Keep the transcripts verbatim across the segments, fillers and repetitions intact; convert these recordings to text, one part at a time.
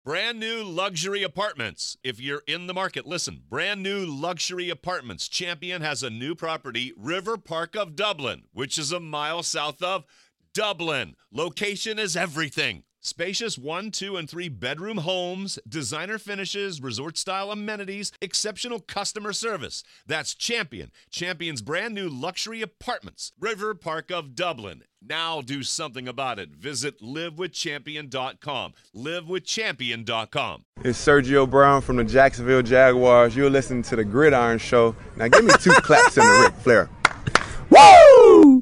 Brand new luxury apartments. If you're in the market, listen. Brand new luxury apartments. Champion has a new property, River Park of Dublin, which is a mile south of Dublin. Location is everything. Spacious one, two, and three bedroom homes, designer finishes, resort-style amenities, exceptional customer service. That's Champion. Champion's brand new luxury apartments. River Park of Dublin. Now do something about it. Visit live with champion dot com. live with champion dot com. It's Sergio Brown from the Jacksonville Jaguars. You're listening to The Gridiron Show. Now give me two claps in the Ric Flair. Woo!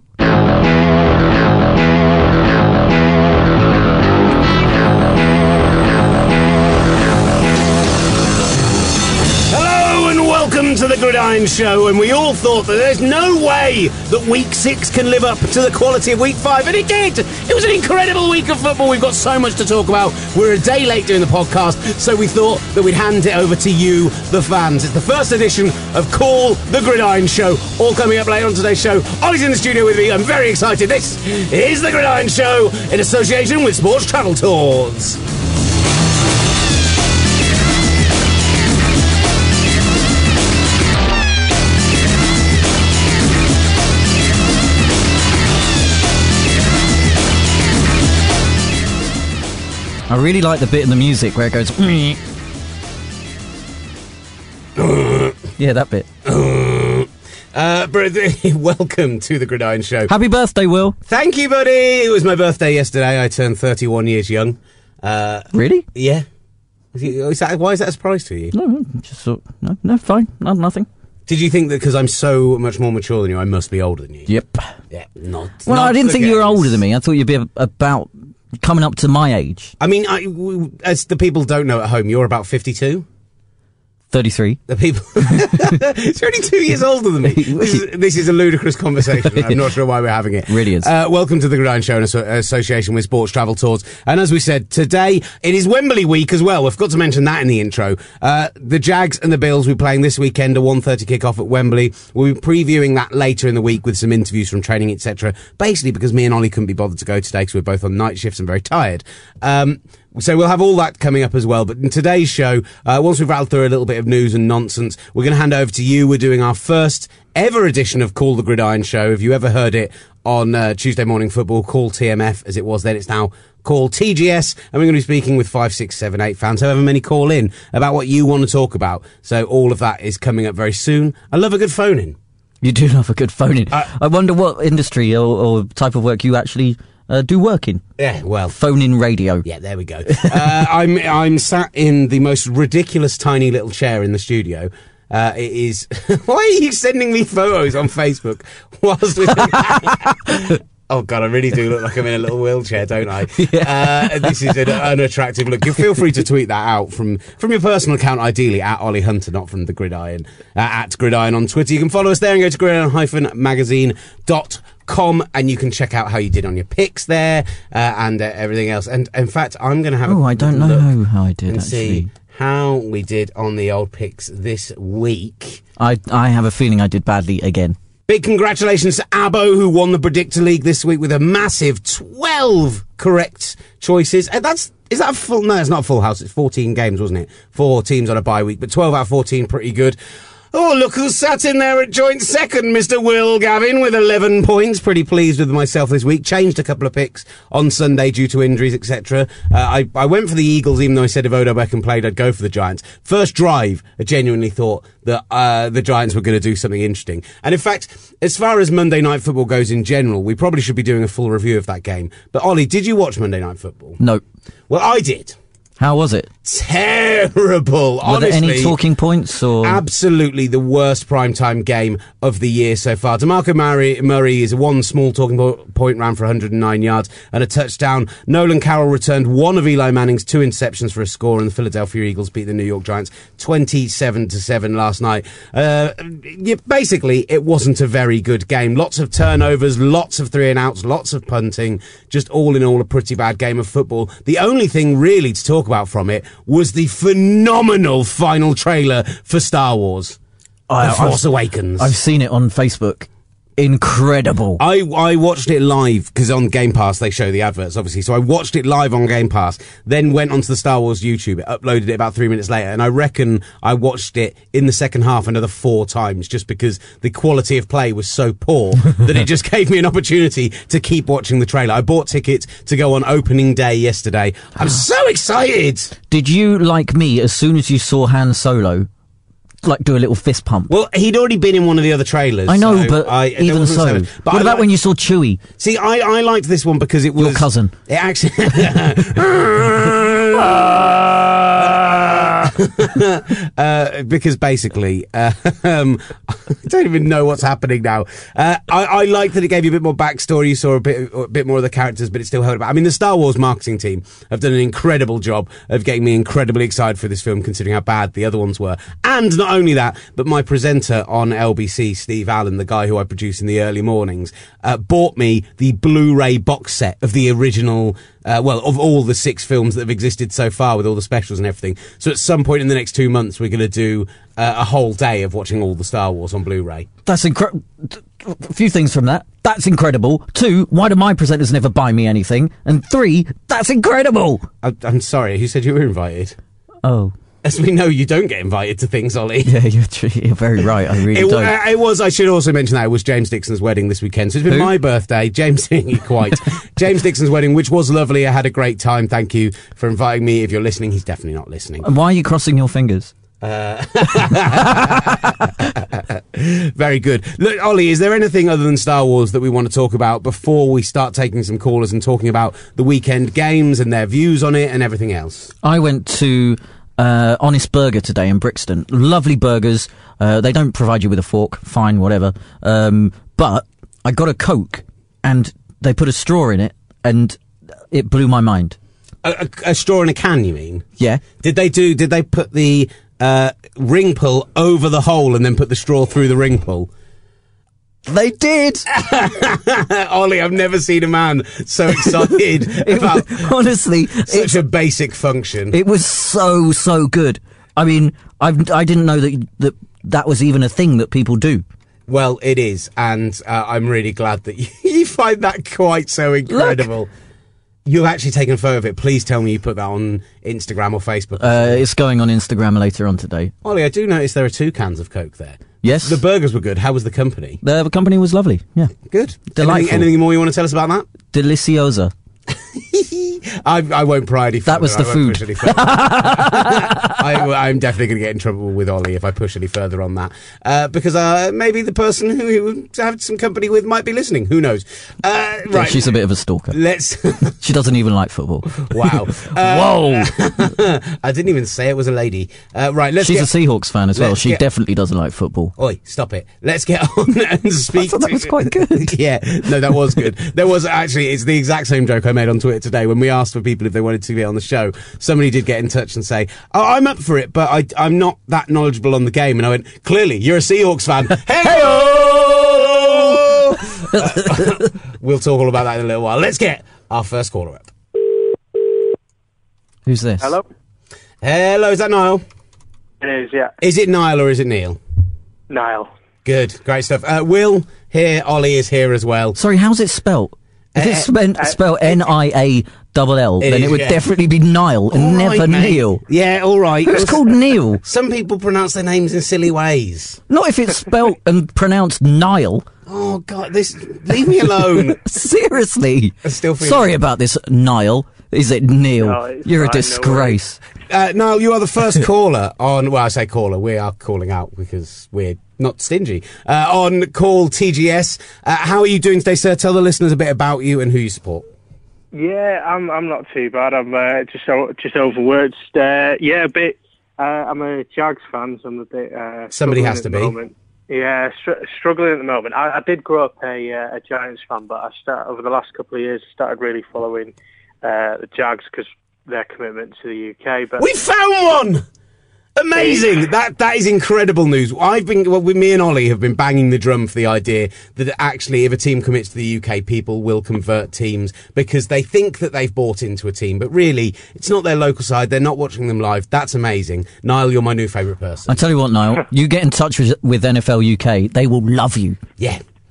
Welcome to the Gridiron Show, and we all thought that there's no way that Week six can live up to the quality of Week five, and it did! It was an incredible week of football. We've got so much to talk about. We're a day late doing the podcast, so we thought that we'd hand it over to you, the fans. It's the first edition of Call the Gridiron Show, all coming up later on today's show. Ollie's in the studio with me. I'm very excited. This is the Gridiron Show in association with Sports Travel Tours. I really like the bit in the music where it goes. Yeah, that bit. Uh, welcome to the Gridiron Show. Happy birthday, Will. Thank you, buddy. It was my birthday yesterday. I turned thirty-one years young. Uh, really? Yeah. Is that, why is that a surprise to you? No, just thought, no, no, fine, no, nothing. Did you think that because I'm so much more mature than you, I must be older than you? Yep. Yeah, not. Well, not I didn't think case. you were older than me. I thought you'd be about coming up to my age. I mean, I, w- as the people don't know at home, you're about fifty-two. thirty-three. The people. It's only two years older than me. This is, this is a ludicrous conversation. I'm not sure why we're having it. Really is. Uh, welcome to the Gridiron Show in association with Sports Travel Tours. And as we said, today it is Wembley week as well. We've got to mention that in the intro. Uh, the Jags and the Bills will be playing this weekend, a one thirty kickoff at Wembley. We'll be previewing that later in the week with some interviews from training, et cetera. Basically because me and Ollie couldn't be bothered to go today because we're both on night shifts and very tired. Um, So we'll have all that coming up as well. But in today's show, uh, once we've rattled through a little bit of news and nonsense, we're going to hand over to you. We're doing our first ever edition of Call the Gridiron Show. If you ever heard it on uh, Tuesday Morning Football, call T M F as it was then. It's now called T G S. And we're going to be speaking with five, six, seven, eight fans, however many call in, about what you want to talk about. So all of that is coming up very soon. I love a good phone-in. You do love a good phone-in. Uh, I wonder what industry or, or type of work you actually... Uh, do work in. Yeah, well. Phone-in radio. Yeah, there we go. uh, I'm I'm sat in the most ridiculous tiny little chair in the studio. Uh, it is... Why are you sending me photos on Facebook whilst we're... Oh, God, I really do look like I'm in a little wheelchair, don't I? Yeah. Uh, this is an unattractive look. You feel free to tweet that out from, from your personal account, ideally, at Ollie Hunter, not from the Gridiron, uh, at Gridiron on Twitter. You can follow us there and go to gridiron magazine dot com and you can check out how you did on your picks there uh, and uh, everything else. And, in fact, I'm going to have oh, a I don't look know how I did, and actually. see how we did on the old picks this week. I, I have a feeling I did badly again. Big congratulations to Abbo, who won the Predictor League this week with a massive twelve correct choices. And that's, is that a full, no, it's not a full house. It's fourteen games, wasn't it? Four teams on a bye week, but twelve out of fourteen, pretty good. Oh, look who sat in there at joint second, Mister Will Gavin, with eleven points. Pretty pleased with myself this week. Changed a couple of picks on Sunday due to injuries, et cetera. Uh, I, I went for the Eagles, even though I said if Odo Beckham played, I'd go for the Giants. First drive, I genuinely thought that uh, the Giants were going to do something interesting. And in fact, as far as Monday Night Football goes in general, we probably should be doing a full review of that game. But Ollie, did you watch Monday Night Football? No. Well, I did. How was it? Terrible. Were Honestly, there any talking points? Or absolutely the worst primetime game of the year so far. DeMarco Murray, Murray is one small talking point, ran for one hundred nine yards and a touchdown. Nolan Carroll returned one of Eli Manning's two interceptions for a score, and the Philadelphia Eagles beat the New York Giants twenty-seven to seven last night. Uh, yeah, basically, it wasn't a very good game. Lots of turnovers, lots of three and outs, lots of punting. Just all in all, a pretty bad game of football. The only thing really to talk about from it was the phenomenal final trailer for Star Wars, I, The Force I've, Awakens. I've seen it on Facebook. incredible. I, I watched it live because on Game Pass they show the adverts, obviously. So I watched it live on Game Pass, then went onto the Star Wars YouTube, uploaded it about three minutes later, and I reckon I watched it in the second half another four times just because the quality of play was so poor that it just gave me an opportunity to keep watching the trailer. I bought tickets to go on opening day yesterday. I'm so excited! Did you, like me, as soon as you saw Han Solo, like do a little fist pump? Well, he'd already been in one of the other trailers. I know, so but I, even wasn't so. much. But what I about like- when you saw Chewie? See, I, I liked this one because it was... Your cousin. It actually... uh, because basically, uh, um, I don't even know what's happening now. Uh, I, I like that it gave you a bit more backstory. You saw a bit, a bit more of the characters, but it still held about. I mean, the Star Wars marketing team have done an incredible job of getting me incredibly excited for this film, considering how bad the other ones were. And not only that, but my presenter on L B C, Steve Allen, the guy who I produce in the early mornings, uh, bought me the Blu-ray box set of the original. Uh, well, of all the six films that have existed so far with all the specials and everything. So at some point in the next two months, we're going to do uh, a whole day of watching all the Star Wars on Blu-ray. That's incredible. A few things from that. That's incredible. Two, why do my presenters never buy me anything? And three, that's incredible. I, I'm sorry, who said you were invited? Oh. As we know, you don't get invited to things, Ollie. Yeah, you're, tr- you're very right. I really It, don't. uh, it was, I should also mention that it was James Dixon's wedding this weekend. So it's been Who? my birthday. James, quite. James Dixon's wedding, which was lovely. I had a great time. Thank you for inviting me. If you're listening, he's definitely not listening. And why are you crossing your fingers? Very good. Look, Ollie, is there anything other than Star Wars that we want to talk about before we start taking some callers and talking about the weekend games and their views on it and everything else? I went to uh, Honest Burger today in Brixton. Lovely burgers. Uh, they don't provide you with a fork. Fine, whatever. Um, but I got a Coke and they put a straw in it and it blew my mind. A, a, a straw in a can, you mean? Yeah. Did they do? Did they put the uh, ring pull over the hole and then put the straw through the ring pull? They did. Ollie, I've never seen a man so excited about was, honestly, such a basic function. It was so so good. I mean, I've, I didn't know that that that was even a thing that people do. Well, it is, and uh, I'm really glad that you, you find that quite so incredible. Look. You've actually taken a photo of it. Please tell me you put that on Instagram or Facebook. Uh, it's going on Instagram later on today. Ollie, I do notice there are two cans of Coke there. Yes. The burgers were good. How was the company? The, the company was lovely. Yeah. Good. Delightful. Anything, anything more you want to tell us about that? Deliciosa. I, I won't pry any further. That was the I won't food. push any further. I, I'm definitely going to get in trouble with Ollie if I push any further on that. Uh, because uh, maybe the person who he would have some company with might be listening. Who knows? Uh, Yeah, right. she's a bit of a stalker. Let's... She doesn't even like football. Wow. Uh, Whoa. I didn't even say it was a lady. Uh, right, let's She's get... a Seahawks fan as well. let's She get- definitely doesn't like football. Oi, stop it. Let's get on and speak thought that to- was quite good. Yeah, no, that was good. There was actually, it's the exact same joke I made on Twitter today when we asked for people if they wanted to be on the show. Somebody did get in touch and say, oh, I'm up for it, but I, I'm not that knowledgeable on the game. And I went, clearly, you're a Seahawks fan. Hey-o! uh, we'll talk all about that in a little while. Let's get our first caller up. Who's this? Hello? Hello, is that Niall? It is, yeah. Is it Niall or is it Neil? Niall. Good, great stuff. Uh, Will here, Ollie is here as well. Sorry, how's it spelt? If Uh, it's spent, spelled N I A double L, It then is, it would yeah. definitely be Niall and All never right, mate. Neil. Yeah, all right. Who's called Neil? Some people pronounce their names in silly ways. Not if it's spelt and pronounced Nile. Oh God, this leave me alone. Seriously. I still feel- Sorry about this, Niall. Is it Neil? No, it's You're a fine, no disgrace. Uh, Niall, you are the first caller on. Well, I say caller. We are calling out because we're not stingy. Uh, on Call T G S. Uh, how are you doing today, sir? Tell the listeners a bit about you and who you support. Yeah, I'm I'm not too bad. I'm uh, just o- just overworked. Uh, yeah, a bit. Uh, I'm a Jags fan, so I'm a bit. Uh, Somebody struggling has at to the be. moment. Yeah, str- struggling at the moment. I, I did grow up a, uh, a Giants fan, but I start over the last couple of years started really following uh, the Jags because their commitment to the U K. But We found one. Amazing! That that is incredible news. I've been, well, with me and Ollie have been banging the drum for the idea that actually, if a team commits to the U K, people will convert teams because they think that they've bought into a team, but really, it's not their local side. They're not watching them live. That's amazing. Niall, you're my new favourite person. I tell you what, Niall, you get in touch with, with N F L U K, they will love you. Yeah.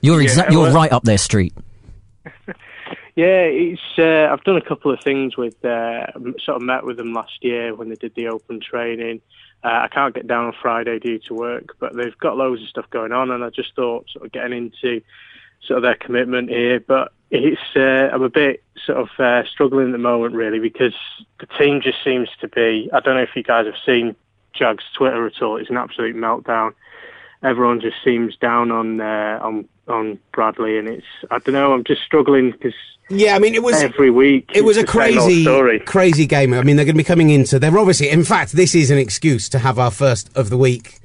You're Yeah, exa- You're well- right up their street. Yeah, it's. Uh, I've done a couple of things with. Uh, sort of met with them last year when they did the open training. Uh, I can't get down on Friday due to work, but they've got loads of stuff going on, and I just thought sort of getting into sort of their commitment here. But it's. Uh, I'm a bit sort of uh, struggling at the moment, really, because the team just seems to be. I don't know if you guys have seen Jags Twitter at all. It's an absolute meltdown. Everyone just seems down on uh, on on Bradley, and it's. I don't know. I'm just struggling because. Yeah, I mean, it was every week. It was a it's the same old crazy, story. crazy game. I mean, they're going to be coming into. They're obviously, in fact, this is an excuse to have our first of the week.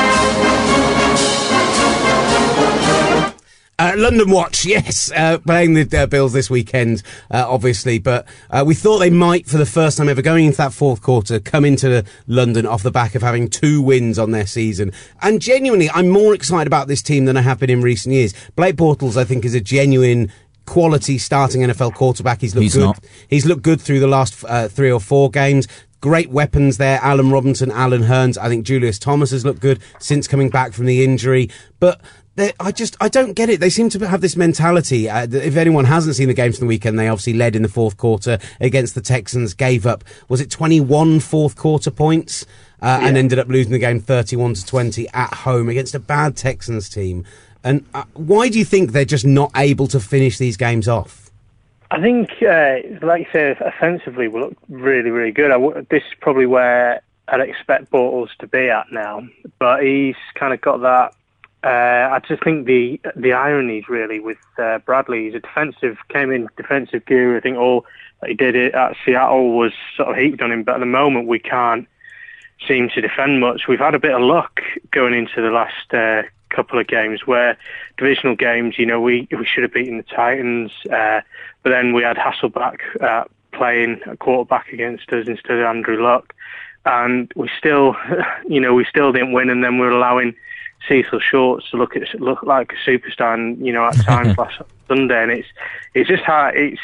Uh, London Watch, yes, uh, playing the uh, Bills this weekend, uh, obviously, but uh, we thought they might, for the first time ever, going into that fourth quarter, come into London off the back of having two wins on their season. And genuinely, I'm more excited about this team than I have been in recent years. Blake Bortles, I think, is a genuine quality starting N F L quarterback. He's looked He's good. not. He's looked good through the last uh, three or four games. Great weapons there. Allen Robinson, Alan Hearns. I think Julius Thomas has looked good since coming back from the injury. But they- I just, I don't get it. They seem to have this mentality. Uh, that if anyone hasn't seen the games from the weekend, they obviously led in the fourth quarter against the Texans, gave up, was it twenty-one fourth quarter points? Uh, Yeah. And ended up losing the game thirty-one to twenty at home against a bad Texans team. And uh, why do you think they're just not able to finish these games off? I think, uh, like you say, offensively we look really, really good. I w- this is probably where I'd expect Bortles to be at now, but he's kind of got that. Uh, I just think the the ironies really with uh, Bradley. He's a defensive, came in defensive gear. I think all that he did it at Seattle was sort of heaped on him, but at the moment we can't seem to defend much. We've had a bit of luck going into the last uh, couple of games where divisional games, you know, we we should have beaten the Titans, uh, but then we had Hasselbeck uh, playing a quarterback against us instead of Andrew Luck, and we still, you know, we still didn't win, and then we were allowing Cecil Shorts to look at look like a superstar, and, you know, at times last Sunday, and it's it's just how it's.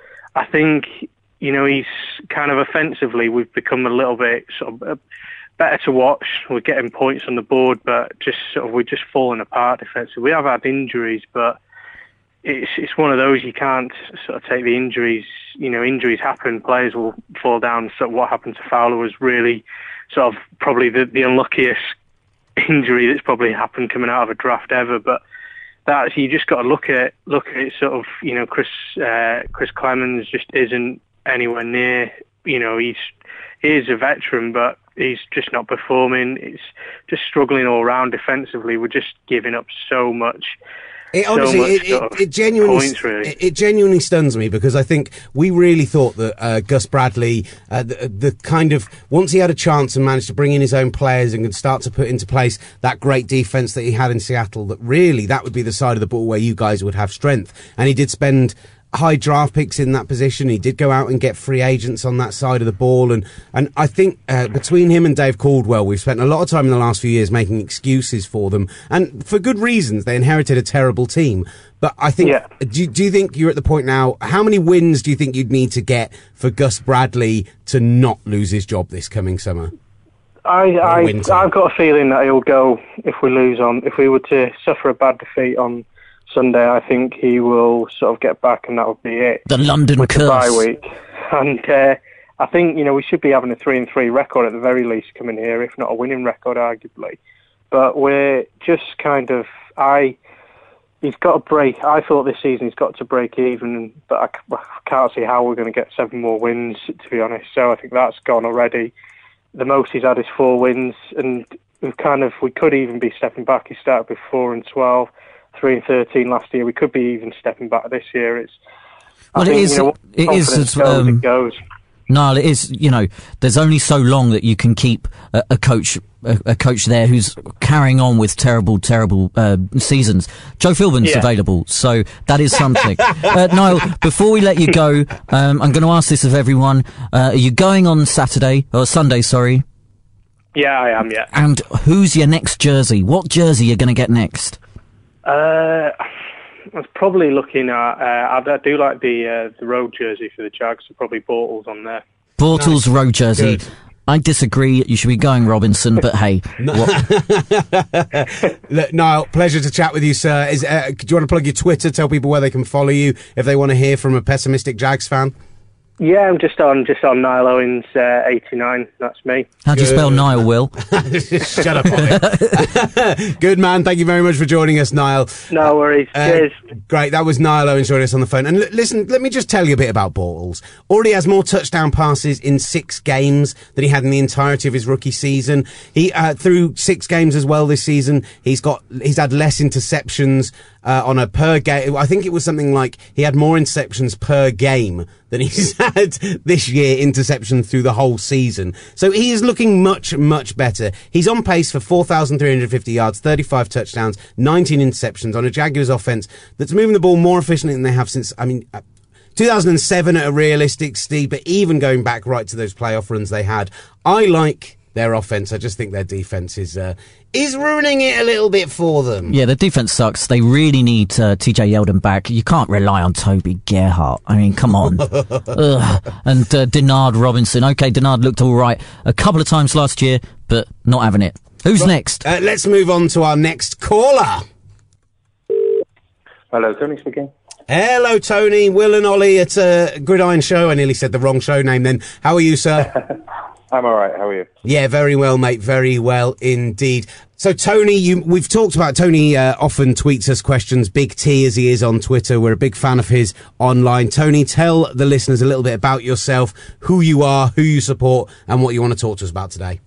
I think, you know, he's kind of offensively, we've become a little bit sort of. Uh, better to watch. We're getting points on the board, but just sort of we're just falling apart defensively. We have had injuries, but it's it's one of those you can't sort of take the injuries. You know, injuries happen. Players will fall down. So what happened to Fowler was really sort of probably the, the unluckiest injury that's probably happened coming out of a draft ever. But that's you just got to look at look at it. Sort of, you know, Chris uh, Chris Clemens just isn't anywhere near. You know, he's he is a veteran, but he's just not performing. It's just struggling all round defensively. We're just giving up so much. It so honestly, much it, sort it, of it genuinely, points, really. it, it genuinely stuns me because I think we really thought that uh, Gus Bradley, uh, the, the kind of once he had a chance and managed to bring in his own players and could start to put into place that great defense that he had in Seattle, that really that would be the side of the ball where you guys would have strength. And he did spend high draft picks in that position. He did go out and get free agents on that side of the ball, and and I think uh, between him and Dave Caldwell, we've spent a lot of time in the last few years making excuses for them, and for good reasons. They inherited a terrible team, but I think Yeah. do, do you think you're at the point now? How many wins do you think you'd need to get for Gus Bradley to not lose his job this coming summer? I, I winter? I've got a feeling that he'll go if we lose on if we were to suffer a bad defeat on Sunday. I think he will sort of get back, and that will be it. The London with the curse. bye week, and uh, I think you know we should be having a three and three record at the very least coming here, if not a winning record, arguably. But we're just kind of I. He's got to break. I thought this season he's got to break even, but I, c- I can't see how we're going to get seven more wins, to be honest. So I think that's gone already. The most he's had is four wins, and we've kind of we could even be stepping back. He started with four and twelve. Three and thirteen last year. We could be even stepping back this year. It's I Well, it think, is- You know, it is confidence as, goes, um, it goes. No, it is. You know, there's only so long that you can keep a, a coach, a, a coach there who's carrying on with terrible, terrible uh, seasons. Joe Philbin's Yeah. available, so that is something. uh, Niall, before we let you go, um, I'm going to ask this of everyone: uh, are you going on Saturday or Sunday? Sorry. Yeah, I am. Yeah. And who's your next jersey? What jersey are you going to get next? Uh, I was probably looking at. Uh, I, I do like the uh, the road jersey for the Jags. So probably Bortles on there. Bortles road jersey. Good. I disagree. You should be going Robinson, but hey. Look, Niall, pleasure to chat with you, sir. Is, uh, do you want to plug your Twitter, tell people where they can follow you if they want to hear from a pessimistic Jags fan? Yeah, I'm just on just on Niall Owens uh, eighty-nine. That's me. How do you spell Niall, Will? Shut up, Ollie. Good man. Thank you very much for joining us, Niall. No worries. Uh, Cheers. Great. That was Niall Owens joining us on the phone. And l- listen, let me just tell you a bit about Bortles. Already has more touchdown passes in six games than he had in the entirety of his rookie season. He uh, through six games as well this season. He's got he's had less interceptions uh, on a per game. I think it was something like he had more interceptions per game than he's had this year, interception through the whole season. So he is looking much, much better. He's on pace for four thousand three hundred fifty yards, thirty-five touchdowns, nineteen interceptions on a Jaguars offense that's moving the ball more efficiently than they have since, I mean, uh, two thousand seven at a realistic Steve, but even going back right to those playoff runs they had. I like their offense. I just think their defense is uh, is ruining it a little bit for them. Yeah, the defense sucks. They really need uh, T J Yeldon back. You can't rely on Toby Gerhart. I mean, come on. Ugh. And uh, Denard Robinson. Okay, Denard looked all right a couple of times last year, but not having it. Who's Right. next? Uh, let's move on to our next caller. Hello, Tony speaking. Hello, Tony. Will and Ollie at a Gridiron Show. I nearly said the wrong show name then. How are you, sir? I'm all right. How are you? Yeah, very well, mate. Very well indeed. So, Tony, you, we've talked about Tony uh, often tweets us questions, Big T as he is on Twitter. We're a big fan of his online. Tony, tell the listeners a little bit about yourself, who you are, who you support, and what you want to talk to us about today.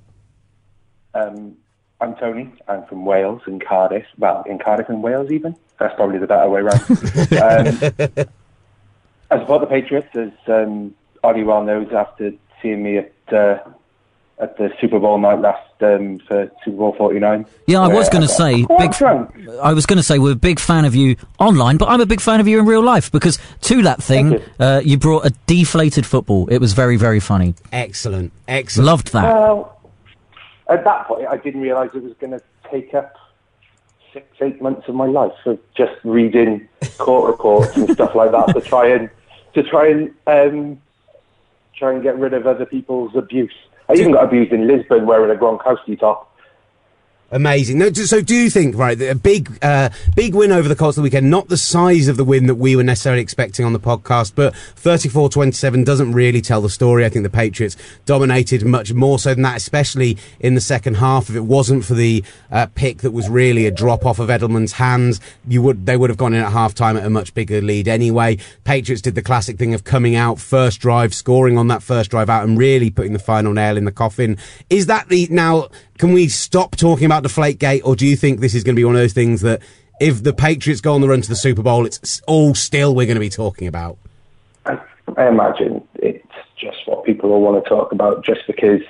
Um, I'm Tony. I'm from Wales, in Cardiff. Well, in Cardiff and Wales, even. That's probably the better way around. um, I support the Patriots, as um, Ollie well knows, after seeing me at uh, at the Super Bowl night last um, for Super Bowl forty-nine. Yeah, I was Uh, going to say, quite big. drunk. I was going to say we're a big fan of you online, but I'm a big fan of you in real life because to that thing, Thank you. uh, you brought a deflated football. It was very, very funny. Excellent. Excellent. Loved that. Well, at that point, I didn't realise it was going to take up six, eight months of my life of just reading court reports and stuff like that to try and to try and um, try and get rid of other people's abuse. I even got abused in Lisbon wearing a Gronkowski top. Amazing. No, so do you think, right, that a big, uh, big win over the Colts the weekend, not the size of the win that we were necessarily expecting on the podcast, but thirty-four twenty-seven doesn't really tell the story. I think the Patriots dominated much more so than that, especially in the second half. If it wasn't for the uh, pick that was really a drop off of Edelman's hands, you would they would have gone in at halftime at a much bigger lead anyway. Patriots did the classic thing of coming out first drive, scoring on that first drive out, and really putting the final nail in the coffin. Is that the now? Can we stop talking about Deflategate, or do you think this is going to be one of those things that if the Patriots go on the run to the Super Bowl, it's all still we're going to be talking about? I, I imagine it's just what people will want to talk about just because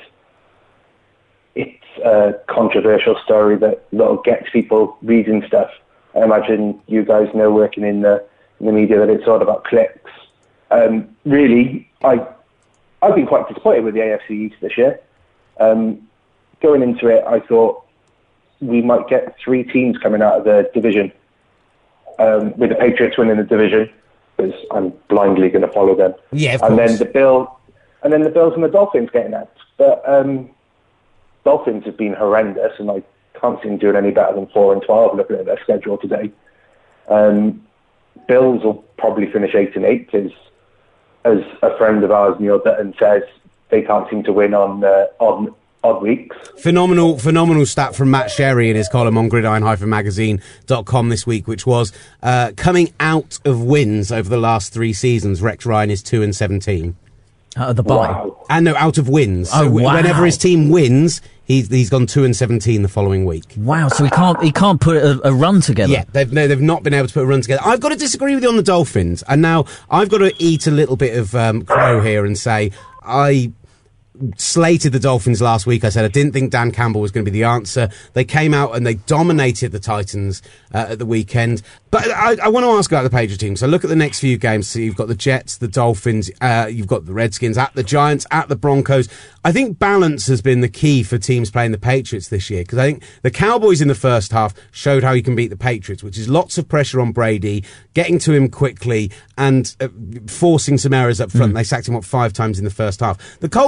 it's a controversial story that, that gets people reading stuff. I imagine you guys know, working in the, in the media, that it's all about clicks. Um, really, I, I've been quite disappointed with the A F C East this year. Um, Going into it, I thought we might get three teams coming out of the division, um, with the Patriots winning the division, because I'm blindly going to follow them. Yeah, of and course. then the Bill, and then the Bills and the Dolphins getting out. But um, Dolphins have been horrendous, and I can't see them doing any better than four and twelve. Looking at their schedule today, um, Bills will probably finish eight and eight, because as a friend of ours, Neil Dutton, says, they can't seem to win on uh, on. odd weeks. Phenomenal, phenomenal stat from Matt Sherry in his column on gridiron dash magazine dot com this week, which was uh, coming out of wins over the last three seasons. Rex Ryan is two and seventeen. Out of the bye. Wow. And no, out of wins. Oh, So w- wow. Whenever his team wins, he's he's gone two and seventeen the following week. Wow, so he can't he can't put a, a run together. Yeah, they've no, they've not been able to put a run together. I've got to disagree with you on the Dolphins, and now I've got to eat a little bit of um, crow here and say I slated the Dolphins last week. I said I didn't think Dan Campbell was going to be the answer. They came out and they dominated the Titans uh, at the weekend. But I, I want to ask about the Patriots team. So look at the next few games. So you've got the Jets, the Dolphins, uh, you've got the Redskins, at the Giants, at the Broncos. I think balance has been the key for teams playing the Patriots this year, because I think the Cowboys in the first half showed how you can beat the Patriots, which is lots of pressure on Brady, getting to him quickly and uh, forcing some errors up front. Mm. They sacked him up five times in the first half. The Colts showed in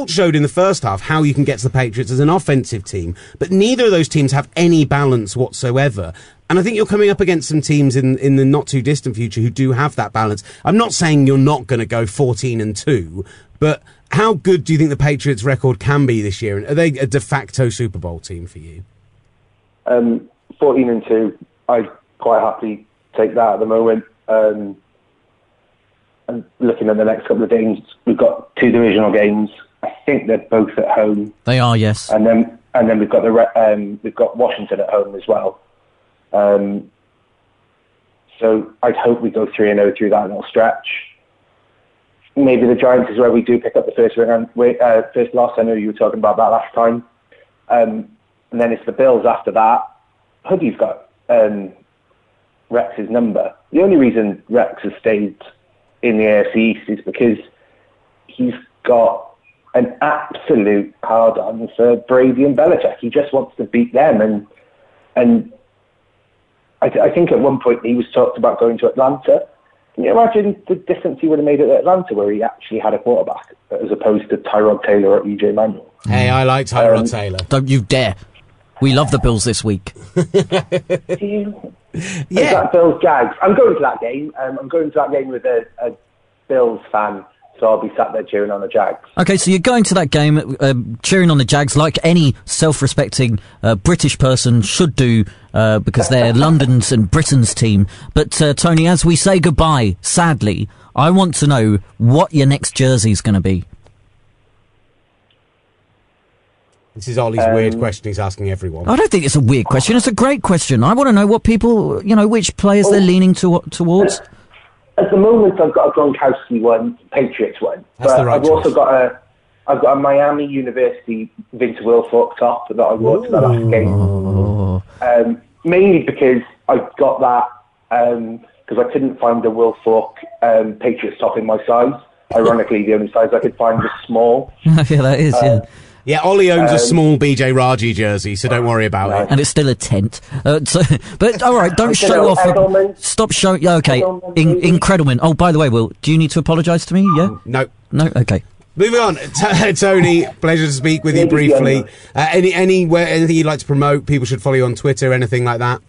in the first half how you can get to the Patriots as an offensive team, but neither of those teams have any balance whatsoever. And I think you're coming up against some teams in, in the not too distant future who do have that balance. I'm not saying you're not going to go fourteen and two, but how good do you think the Patriots' record can be this year? And are they a de facto Super Bowl team for you? Um, fourteen and two, I'd quite happily take that at the moment. Um, and looking at the next couple of games, we've got two divisional games. I think they're both at home. They are, yes. And then and then we've got the um, we've got Washington at home as well. Um, so I'd hope we go three and zero through that little stretch. Maybe the Giants is where we do pick up the first win, uh, first loss. I know you were talking about that last time. Um, and then it's the Bills after that. Hoodie's got um, Rex's number. The only reason Rex has stayed in the A F C East is because he's got an absolute hard on for Brady and Belichick. He just wants to beat them, and and I, th- I think at one point he was talked about going to Atlanta. Can you imagine the difference he would have made at Atlanta, where he actually had a quarterback, as opposed to Tyrod Taylor or E J Manuel? Hey, I like Tyrod Um, Taylor. Don't you dare. We love the Bills this week. Do you? Yeah. Is that Bills Jags? I'm going to that game. Um, I'm going to that game with a, a Bills fan, so I'll be sat there cheering on the Jags. Okay, so you're going to that game uh, cheering on the Jags like any self-respecting uh, British person should do, uh, because they're London's and Britain's team. But, uh, Tony, as we say goodbye, sadly, I want to know what your next jersey's going to be. This is Ollie's Um, weird question he's asking everyone. I don't think it's a weird question. It's a great question. I want to know what people, you know, which players they're leaning to, towards. At the moment, I've got a Gronkowski one, Patriots one. That's but the right I've also choice. got a, I've got a Miami University Vince Wilfork top that I wore to the last game. Um, mainly because I got that because I couldn't find a Wilfork um, Patriots top in my size. Ironically, the only size I could find was small. Yeah, that is, yeah. Yeah, Ollie owns Um, a small B J Raji jersey, so don't worry about it. And it's still a tent. Uh, so, but all right, don't I show don't know, off. Edelman. Stop showing. Yeah, okay. Edelman, In, maybe? Incredible. Oh, by the way, Will, do you need to apologise to me? Yeah. No. No. Okay. Moving on, T- Tony, pleasure to speak with you Maybe briefly. younger. Uh, any, anywhere, anything you'd like to promote? People should follow you on Twitter, anything like that?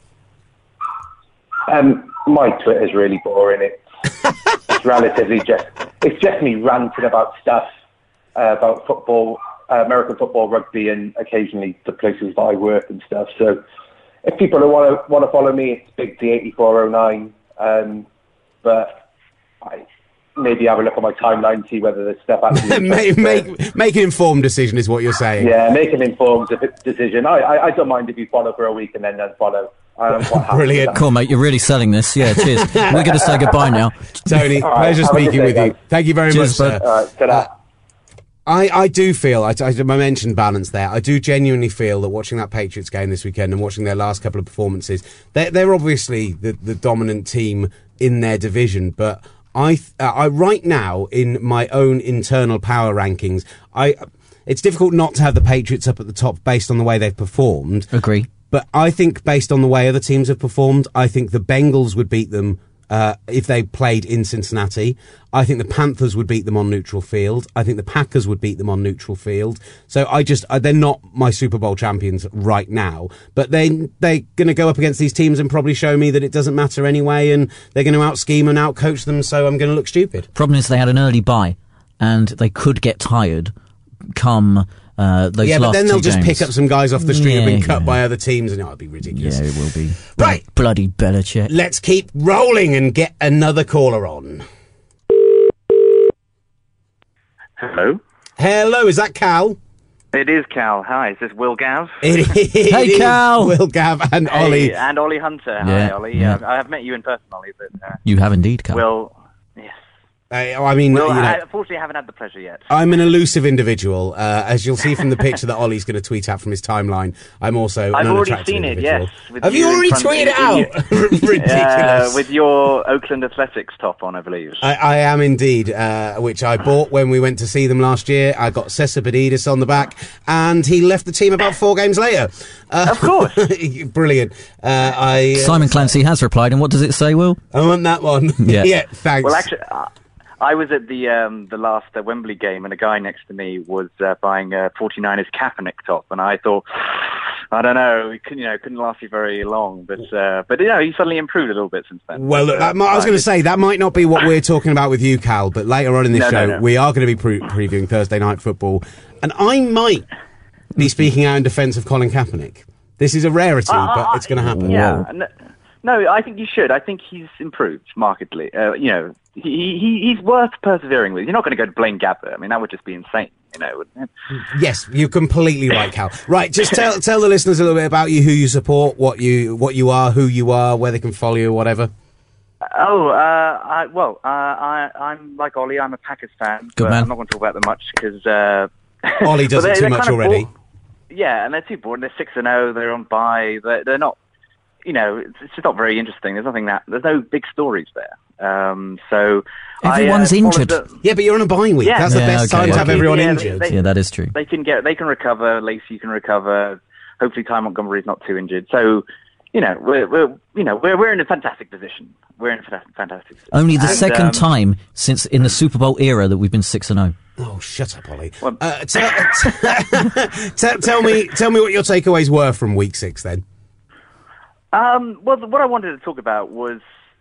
Um, my Twitter's really boring. It's, it's relatively just it's just me ranting about stuff uh, about football, uh, American football, rugby, and occasionally the places that I work and stuff. So if people want to want to follow me, it's Big T eighty-four oh nine. Um, but I maybe have a look at my timeline, see whether there's stuff actually. make, make, make an informed decision is what you're saying. Yeah, make an informed de- decision. I, I I don't mind if you follow for a week and then unfollow. I'm quite happy. Brilliant. with that. Cool, mate. You're really selling this. Yeah. Cheers. We're going to say goodbye now. Tony, All right, pleasure have a good speaking day, with you. guys. Thank you very Cheers, much, bud. sir. All right, ta-da. Uh, I, I do feel, I, I mentioned balance there, I do genuinely feel that watching that Patriots game this weekend and watching their last couple of performances, they're, they're obviously the, the dominant team in their division, but I, uh, I right now, in my own internal power rankings, I it's difficult not to have the Patriots up at the top based on the way they've performed. Agree. But I think based on the way other teams have performed, I think the Bengals would beat them uh, if they played in Cincinnati. I think the Panthers would beat them on neutral field. I think the Packers would beat them on neutral field. So I just, uh, they're not my Super Bowl champions right now, but they, they're going to go up against these teams and probably show me that it doesn't matter anyway, and they're going to out-scheme and out-coach them, so I'm going to look stupid. Problem is they had an early bye, and they could get tired come uh, those Yeah, last but then they'll two just games. pick up some guys off the street who've been Yeah, cut yeah. by other teams, and it'll be ridiculous. Yeah, it will be. Right. Bloody Belichick. Let's keep rolling and get another caller on. Hello. Hello, is that Cal? It is Cal. Hi, is this Will Gav? It is. Hey, it is Cal. Will Gav and Ollie. Hey, and Ollie Hunter. Yeah, Hi, Ollie. yeah. Uh, I have met you in person, Ollie, but uh, You have indeed, Cal. Will. Yes. Uh, I mean, Will, you know, I unfortunately haven't had the pleasure yet. I'm an elusive individual, uh, as you'll see from the picture that Ollie's going to tweet out from his timeline. I'm also an I've already unattractive seen it, individual. yes, with Have you you in already front- tweeted it in- out? Ridiculous. Uh, with your Oakland Athletics top on, I believe. I, I am indeed, uh, which I bought when we went to see them last year. I got Cesar Benitez on the back, and he left the team about four games later. Uh, Of course. Brilliant. Uh, I, uh, Simon Clancy has replied, and what does it say, Will? I want that one. Yeah. yeah, thanks. Well, actually, uh, I was at the um, the last uh, Wembley game, and a guy next to me was uh, buying a forty-niners Kaepernick top, and I thought, I don't know, it couldn't, you know, couldn't last you very long, but uh, but you know, he suddenly improved a little bit since then. Well, look, that, I was going to say that might not be what we're talking about with you, Cal, but later on in this No, show, no, no. we are going to be pre- previewing Thursday Night Football, and I might be speaking out in defence of Colin Kaepernick. This is a rarity, Uh, but it's going to happen. Yeah. No, no, I think you should. I think he's improved markedly. Uh, you know, he, he he's worth persevering with. You're not going to go to Blaine Gabbert. I mean, that would just be insane. You know. Wouldn't it? Yes, you're completely right, Cal. Right, just tell tell the listeners a little bit about you, who you support, what you what you are, who you are, where they can follow you, whatever. Oh, uh, I, well, uh, I, I'm like Ollie. I'm a Packers fan. Good but man. I'm not going to talk about them much because uh, Ollie does but it they're- too they're much kind of already. bored. Yeah, and they're too bored. They're six and zero. They're on bye. They're, they're not. You know, it's, it's just not very interesting. There's nothing that. There's no big stories there. Um, so Everyone's I, uh, followed injured. the- Yeah, but you're on a bye week. Yeah. That's the Yeah, best okay. time to have Okay, everyone yeah, injured. they- Yeah, that is true. They can get. They can recover. Lacey can recover. Hopefully, Ty Montgomery's not too injured. So, you know, we're, we're you know we're we're in a fantastic position. We're in a fa- fantastic position. Only the And, second um, time since in the Super Bowl era that we've been six and zero. Oh, shut up, Ollie. Well- Uh, tell, tell, tell me, tell me what your takeaways were from Week Six. Then. Um, well, what I wanted to talk about was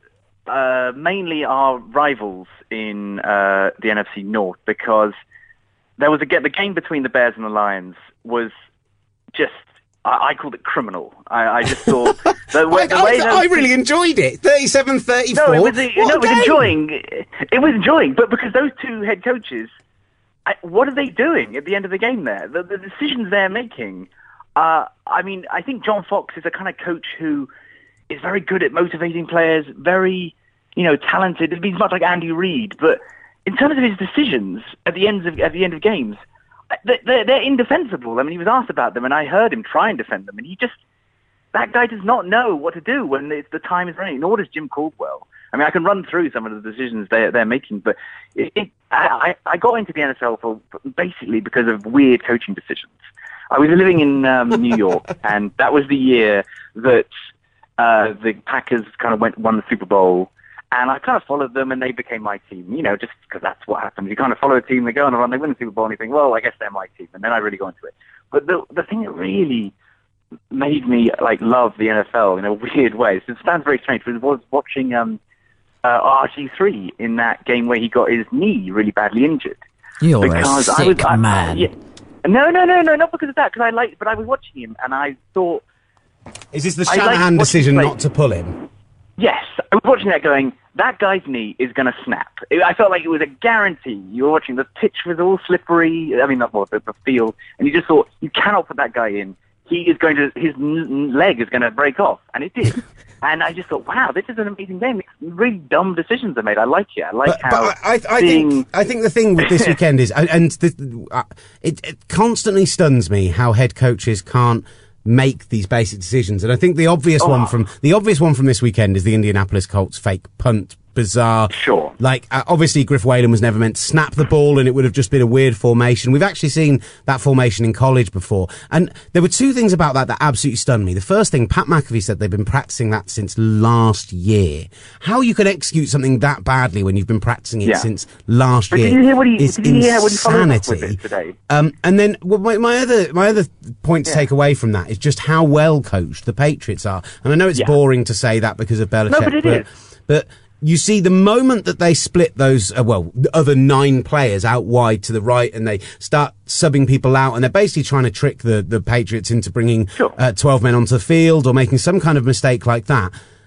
uh, mainly our rivals in uh, the N F C North, because there was a ga- the game between the Bears and the Lions was just I, I called it criminal. I, I just thought the way, I, the way I, those I really two- enjoyed it. thirty-seven thirty-four. no, it was a, What no, a it was game. enjoying. It was enjoying, but because those two head coaches, I, what are they doing at the end of the game? There, the, the decisions they're making. Uh, I mean, I think John Fox is a kind of coach who is very good at motivating players, very, you know, talented. He's much like Andy Reid, but in terms of his decisions at the end of at the end of games, they're, they're indefensible. I mean, he was asked about them, and I heard him try and defend them, and he just that guy does not know what to do when it's, the time is running. Nor does Jim Caldwell. I mean, I can run through some of the decisions they're, they're making, but it, it, I, I got into the N F L for basically because of weird coaching decisions. I was living in um, New York, and that was the year that uh, the Packers kind of went won the Super Bowl, and I kind of followed them, and they became my team. You know, just because that's what happens. You kind of follow a team, they go on a run, they win the Super Bowl, and you think, well, I guess they're my team, and then I really got into it. But the the thing that really made me like love the N F L in a weird way, so it sounds very strange, but it was watching um, uh, R G three in that game where he got his knee really badly injured. You're Because a I sick was, I- man. yeah. No, no, no, no, not because of that. Because I like, but I was watching him, and I thought, Is this the I like Shanahan watching decision play. not to pull him? yes, I was watching that, going, that guy's knee is going to snap. It, I felt like it was a guarantee. You were watching the pitch was all slippery. I mean, not more the, the field, and you just thought, you cannot put that guy in. He is going to, his n- leg is going to break off, and it did. And I just thought, wow, this is an amazing game. Really dumb decisions are made. I like it. I like But, how but I, I seeing- think I think the thing with this weekend is, and and the, uh, it, it constantly stuns me how head coaches can't make these basic decisions. And I think the obvious Oh. one from the obvious one from this weekend is the Indianapolis Colts fake punt. Bizarre. Sure. Like, uh, obviously, Griff Whalen was never meant to snap the ball, and it would have just been a weird formation. We've actually seen that formation in college before. And there were two things about that that absolutely stunned me. The first thing, Pat McAfee said they've been practicing that since last year. How you can execute something that badly when you've been practicing it Yeah. since last But year did you hear what he- is did you hear what he followed up with insanity. it today? Um, and then well, my, my other my other point to Yeah. take away from that is just how well coached the Patriots are. And I know it's Yeah. boring to say that because of Belichick, but it but, is. but you see, the moment that they split those, uh, well, the other nine players out wide to the right, and they start subbing people out, and they're basically trying to trick the, the Patriots into bringing Sure. uh, twelve men onto the field or making some kind of mistake like that.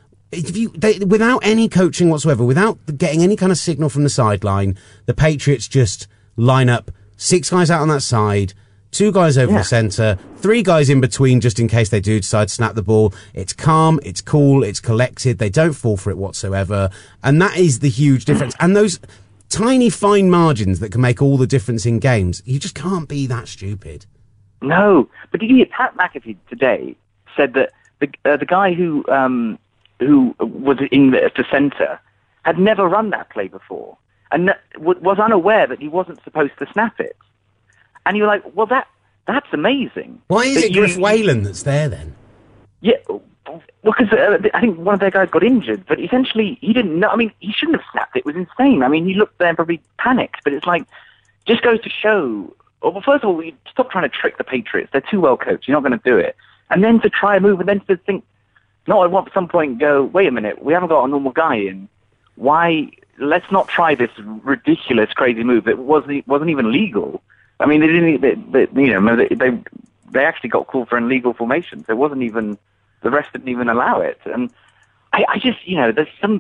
If you, they, without any coaching whatsoever, without getting any kind of signal from the sideline, the Patriots just line up six guys out on that side, two guys over Yeah. the centre, three guys in between just in case they do decide to snap the ball. It's calm, it's cool, it's collected. They don't fall for it whatsoever. And that is the huge difference. And those tiny fine margins that can make all the difference in games, you just can't be that stupid. No, but did you hear Pat McAfee today said that the uh, the guy who um, who was in the, the centre had never run that play before and n- w- was unaware that he wasn't supposed to snap it. And you're like, well, that that's amazing. Why is That it you- Griff Whalen that's there then? Yeah, because uh, I think one of their guys got injured, but essentially he didn't know. I mean, he shouldn't have snapped it. It was insane. I mean, he looked there and probably panicked, but it's like, just goes to show, well, first of all, we stop trying to trick the Patriots. They're too well coached. You're not going to do it. And then to try a move and then to think, no, I want at some point go, wait a minute, we haven't got a normal guy in. Why, let's not try this ridiculous, crazy move that wasn't, wasn't even legal. I mean, they didn't, they, they, you know, they, they, they actually got called for illegal formation. So it wasn't even, the rest didn't even allow it. And I, I just, you know, there's some,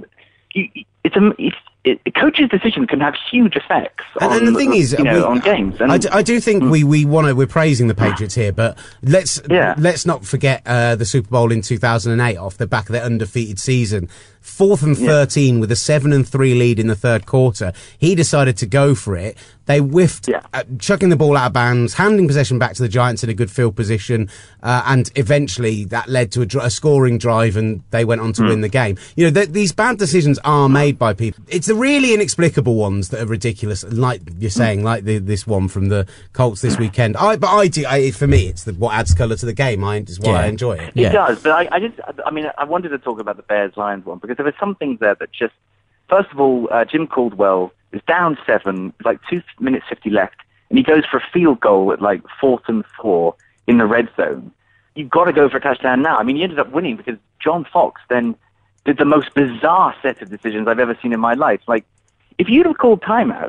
it's a, it's, it, coaches' decisions can have huge effects and, on, and the thing is, you know, we, on games. And, I, do, I do think mm. we, we want to, we're praising the Patriots here, but let's yeah. let's not forget uh, the Super Bowl in two thousand eight off the back of their undefeated season. Fourth and thirteen yeah. with a seven and three lead in the third quarter. He decided to go for it. They whiffed, yeah. uh, chucking the ball out of bounds, handing possession back to the Giants in a good field position, uh, and eventually that led to a, dr- a scoring drive, and they went on to mm. win the game. You know, th- these bad decisions are made by people. It's the really inexplicable ones that are ridiculous, like you're saying, like the, this one from the Colts this weekend. I, but I do, I, for me, it's the, what adds colour to the game. I, it's why yeah. I enjoy it. It yeah. does, but I, I just, I mean, I wanted to talk about the Bears-Lions one because there were some things there that just, first of all, uh, Jim Caldwell is down seven, like two minutes fifty left, and he goes for a field goal at like fourth and four in the red zone. You've got to go for a touchdown now. I mean, he ended up winning because John Fox then did the most bizarre set of decisions I've ever seen in my life. Like, if you'd have called timeouts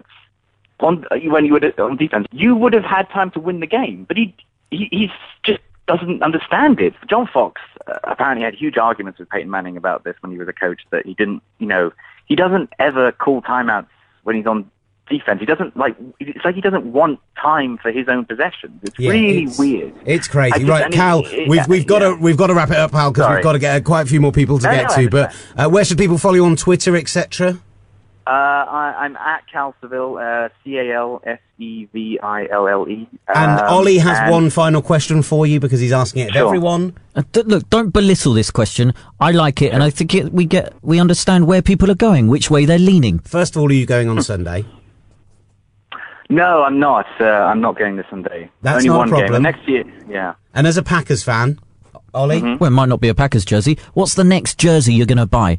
on when you were on defense, you would have had time to win the game. But he he he's just doesn't understand it. John Fox uh, apparently had huge arguments with Peyton Manning about this when he was a coach, that he didn't, you know, he doesn't ever call timeouts when he's on defense. He doesn't, like, it's like he doesn't want time for his own possessions. It's yeah, really it's, weird. It's crazy. Just, right, Cal, it, it, we've, we've got yeah. to, we've got to wrap it up, Pal, because we've got to get uh, quite a few more people to no, get no, to. But uh, where should people follow you on Twitter, et cetera? Uh, I, I'm at Cal Seville, uh, C A L S E V I L L E. And um, Ollie has and one final question for you because he's asking it of Sure. everyone. Uh, d- look, don't belittle this question. I like it, and I think it, we get we understand where people are going, which way they're leaning. First of all, are you going on Sunday? No, I'm not. Uh, I'm not going this Sunday. That's Only not a one problem. game. Next year, yeah. And as a Packers fan, Ollie? Mm-hmm. Well, it might not be a Packers jersey. What's the next jersey you're going to buy?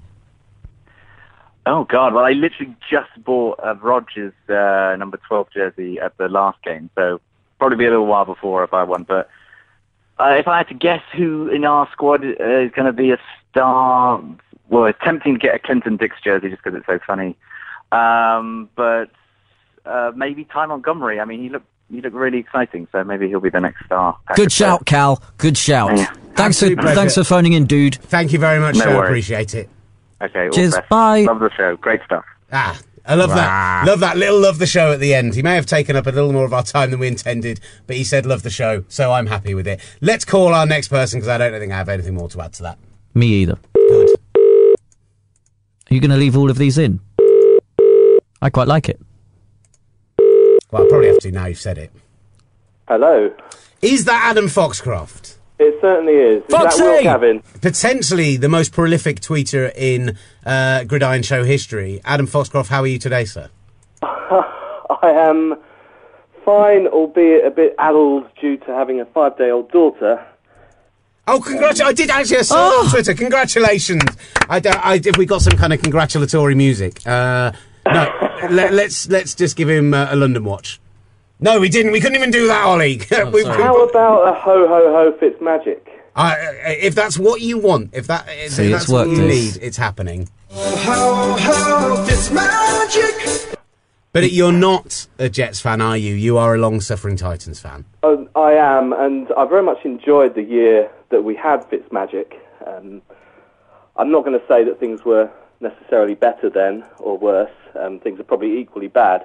Oh, God. Well, I literally just bought a Rodgers uh, number twelve jersey at the last game, so probably be a little while before I buy one. But uh, if I had to guess who in our squad uh, is going to be a star, well, it's tempting to get a Clinton Dix jersey just because it's so funny. Um, but uh, maybe Ty Montgomery. I mean, he looked he looked really exciting, so maybe he'll be the next star. Good shout, Cal. Good shout. Yeah. Thanks for, Absolute pleasure. thanks for phoning in, dude. Thank you very much, No sir. worries. Appreciate it. Okay, all Cheers, the best. bye. Love the show. Great stuff. Ah, I love that. Love that little love the show at the end. He may have taken up a little more of our time than we intended, but he said love the show, so I'm happy with it. Let's call our next person because I don't think I have anything more to add to that. Me either. Good. Are you going to leave all of these in? I quite like it. Well, I'll probably have to now you've said it. Hello. Is that Adam Foxcroft? It certainly is. Is Foxy! that Will Gavin? Potentially the most prolific tweeter in uh, Gridiron Show history. Adam Foxcroft, how are you today, sir? I am fine, albeit a bit addled due to having a five-day-old daughter. Oh, congratulations. I did actually I saw it on Twitter. Congratulations. I, I, if we got some kind of congratulatory music. Uh, no, let, let's let's just give him uh, a London watch. No, we didn't. We couldn't even do that, Ollie. Oh, we, sorry. How about a ho-ho-ho Fitzmagic? I, if that's what you want, if that if See, that's it's what you worked, need, it's happening. But you're not a Jets fan, are you? You are a long-suffering Titans fan. Oh, I am, and I very much enjoyed the year that we had Fitzmagic. Um, I'm not going to say that things were necessarily better then or worse. Um, things are probably equally bad.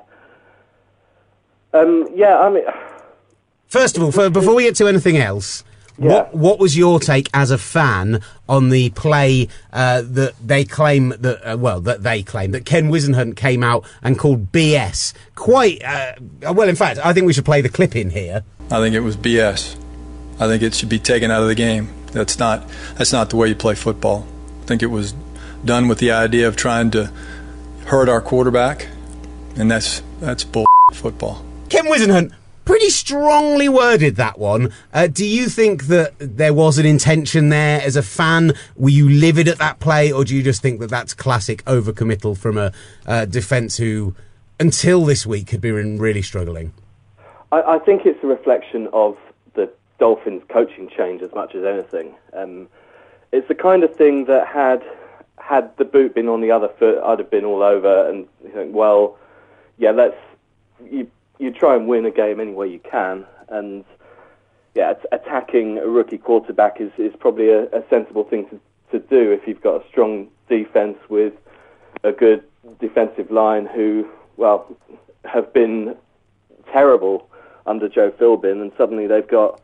Um, yeah, I mean... First of all, for, before we get to anything else, Yeah. what what was your take as a fan on the play uh, that they claim that uh, well that they claim that Ken Wisenhunt came out and called B S? Quite uh, well. In fact, I think we should play the clip in here. I think it was B S. I think it should be taken out of the game. That's not that's not the way you play football. I think it was done with the idea of trying to hurt our quarterback, and that's that's bull football. Ken Wisenhunt pretty strongly worded, that one. Uh, do you think that there was an intention there as a fan? Were you livid at that play, or do you just think that that's classic overcommittal from a uh, defence who, until this week, had been really struggling? I, I think it's a reflection of the Dolphins' coaching change as much as anything. Um, it's the kind of thing that had had the boot been on the other foot, I'd have been all over and you think, well, yeah, let's you you try and win a game any way you can, and yeah, attacking a rookie quarterback is, is probably a, a sensible thing to, to do if you've got a strong defense with a good defensive line who, well, have been terrible under Joe Philbin, and suddenly they've got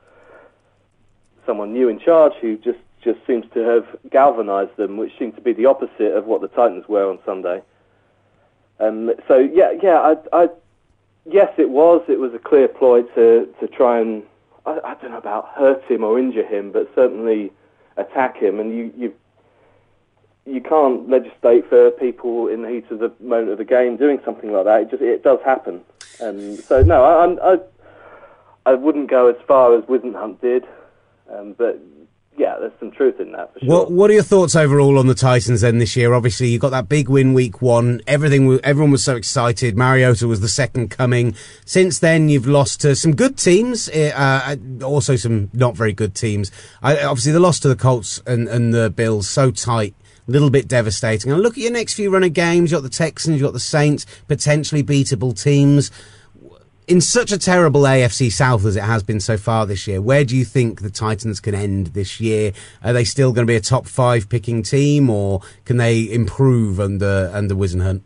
someone new in charge who just, just seems to have galvanised them, which seemed to be the opposite of what the Titans were on Sunday. Um, so yeah, yeah, I, I, yes, it was. It was a clear ploy to, to try and I, I don't know about hurt him or injure him, but certainly attack him. And you you you can't legislate for people in the heat of the moment of the game doing something like that. It just it does happen. Um, so no, I, I I wouldn't go as far as Wisenhunt did, um, but. Yeah, there's some truth in that, for sure. What What are your thoughts overall on the Titans then this year? Obviously, you got that big win week one. Everything, everyone was so excited. Mariota was the second coming. Since then, you've lost to some good teams, uh, also some not very good teams. I, obviously, the loss to the Colts and, and the Bills, so tight, a little bit devastating. And look at your next few run of games. You've got the Texans, you've got the Saints, potentially beatable teams. In such a terrible A F C South as it has been so far this year, where do you think the Titans can end this year? Are they still going to be a top five picking team, or can they improve under under Wisenhunt?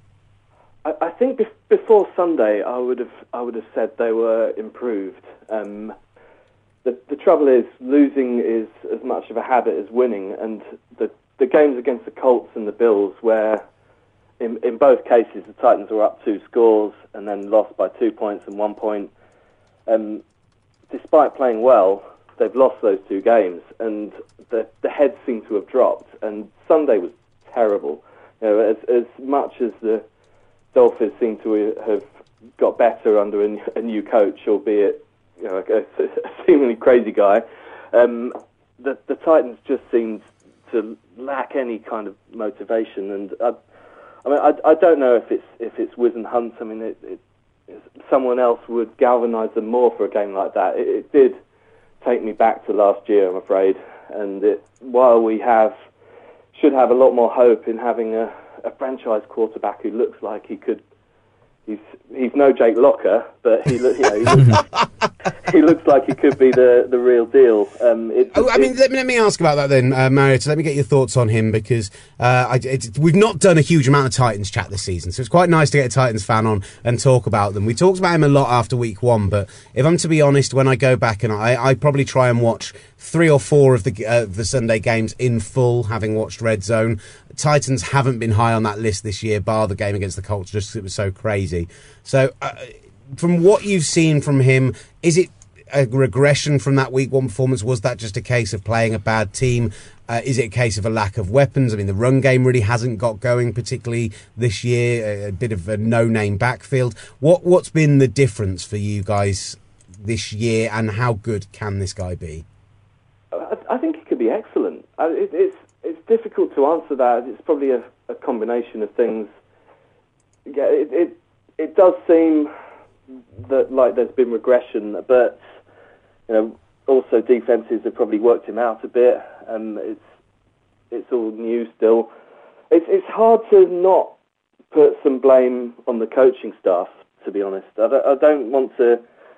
I, I think be- before Sunday, I would have I would have said they were improved. Um, the the trouble is losing is as much of a habit as winning, and the the games against the Colts and the Bills where. In, in both cases, the Titans were up two scores and then lost by two points and one point. Um, despite playing well, they've lost those two games, and the, the heads seem to have dropped. And Sunday was terrible. You know, as, as much as the Dolphins seem to have got better under a, a new coach, albeit you know, a, a seemingly crazy guy, um, the, the Titans just seemed to lack any kind of motivation. And I, I mean, I, I don't know if it's if it's Wisenhunt. I mean, it, it, it, someone else would galvanise them more for a game like that. It, it did take me back to last year, I'm afraid. And it, while we have should have a lot more hope in having a, a franchise quarterback who looks like he could, he's he's no Jake Locker, but he look, you know, he looks, he looks like he could be the, the real deal. Um, it, oh, I mean, let me, let me ask about that then, uh, Mariota. Let me get your thoughts on him, because uh, I, it, we've not done a huge amount of Titans chat this season, so it's quite nice to get a Titans fan on and talk about them. We talked about him a lot after week one, but if I'm to be honest, when I go back and I, I probably try and watch three or four of the uh, the Sunday games in full, having watched Red Zone. Titans haven't been high on that list this year, bar the game against the Colts, just because it was so crazy. So, uh, from what you've seen from him, is it a regression from that week one performance? Was that just a case of playing a bad team? Uh, is it a case of a lack of weapons? I mean, the run game really hasn't got going particularly this year, a, a bit of a no-name backfield. What, what's been the difference for you guys this year, and how good can this guy be? I, I think he could be excellent. I, it, it's it's difficult to answer that. It's probably a, a combination of things. Yeah, it, it it does seem that like there's been regression, but you know, also defenses have probably worked him out a bit. Um, it's it's all new still. It's it's hard to not put some blame on the coaching staff, to be honest. I don't, I don't want to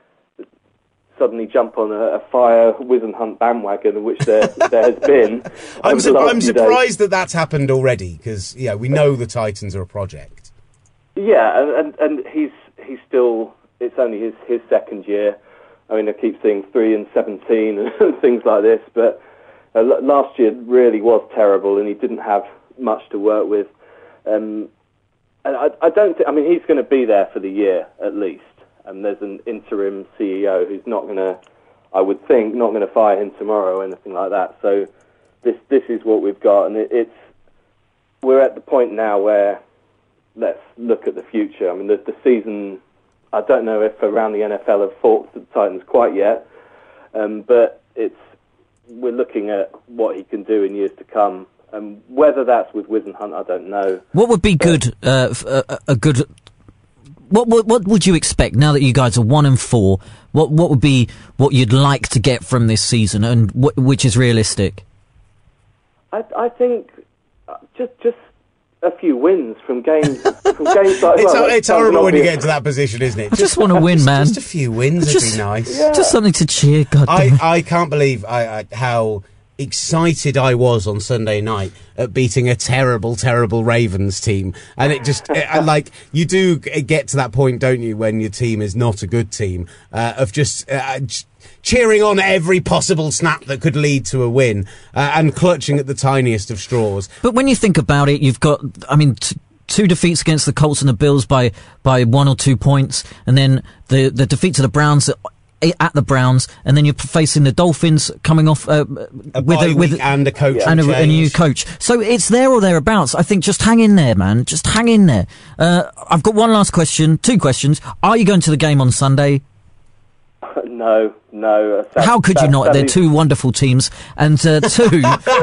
suddenly jump on a, a fire Wisenhunt bandwagon, which there there has been. I'm, su- the I'm surprised days. that that's happened already, because yeah, we know the Titans are a project. Yeah, and, and and he's he's still. It's only his, his second year. I mean, I keep seeing three and seventeen and things like this, but uh, last year really was terrible, and he didn't have much to work with. Um, and I, I don't think. I mean, he's going to be there for the year at least. And there's an interim C E O who's not going to, I would think, not going to fire him tomorrow or anything like that. So this this is what we've got, and it, it's we're at the point now where let's look at the future. I mean, the, the season I don't know if around the N F L have fought the Titans quite yet, um, but it's we're looking at what he can do in years to come. Um, whether that's with Whisenhunt, I don't know. What would be good? Uh, f- a, a good. What, what what would you expect now that you guys are one and four? What what would be what you'd like to get from this season, and wh- which is realistic? I, I think just just a few wins from games from games like It's, well, it's horrible when you get into that position, isn't it? I just want to win, just, man. Just a few wins just, would be nice. Yeah. Just something to cheer. God damn. I, I can't believe I, I, how excited I was on Sunday night at beating a terrible, terrible Ravens team. And it just, it, I, like, you do get to that point, don't you, when your team is not a good team, uh, of just, uh, just cheering on every possible snap that could lead to a win, uh, and clutching at the tiniest of straws. But when you think about it, you've got, I mean, t- two defeats against the Colts and the Bills by, by one or two points, and then the, the defeat to the Browns at the Browns, and then you're facing the Dolphins coming off uh, a with a, with and a coach and a, a new coach. So it's there or thereabouts. I think just hang in there, man. Just hang in there. Uh, I've got one last question, two questions. Are you going to the game on Sunday? No, no. Uh, How could you not? They're two wonderful teams, and uh, two.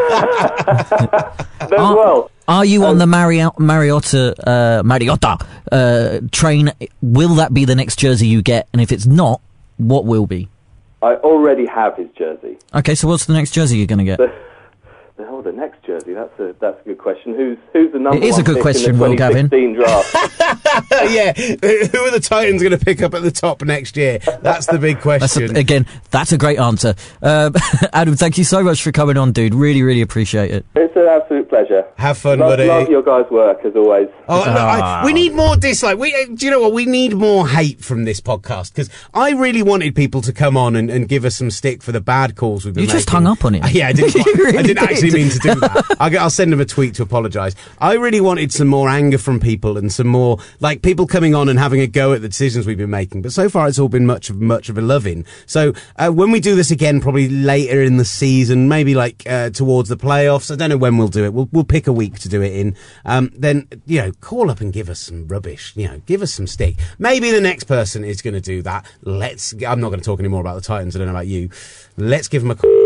are, well. Are you on the Marriott, Mariotta uh, Mariotta uh, train? Will that be the next jersey you get? And if it's not, what will be? I already have his jersey. Okay, so what's the next jersey you're going to get? The, the, oh, the next jersey. That's a that's a good question. Who's who's the number It is one a good pick question, in the Will twenty sixteen draft? Yeah, who are the Titans going to pick up at the top next year? That's the big question. That's a, again, that's a great answer. Uh, Adam, thank you so much for coming on, dude. Really, really appreciate it. It's an absolute pleasure. Have fun, love, buddy. Love your guys' work, as always. Oh, look, I, we need more dislike. We, uh, do you know what? We need more hate from this podcast, because I really wanted people to come on and, and give us some stick for the bad calls we've been You making. just hung up on it. Uh, yeah, I didn't, You really I didn't did. actually mean to do that. I'll, I'll send them a tweet to apologise. I really wanted some more anger from people and some more, like, people coming on and having a go at the decisions we've been making. But so far, it's all been much of much of a loving. So uh, when we do this again, probably later in the season, maybe like uh, towards the playoffs, I don't know when we'll do it. We'll we'll pick a week to do it in. Um, then, you know, call up and give us some rubbish. You know, give us some stick. Maybe the next person is going to do that. Let's. I'm not going to talk anymore about the Titans. I don't know about you. Let's give them a call.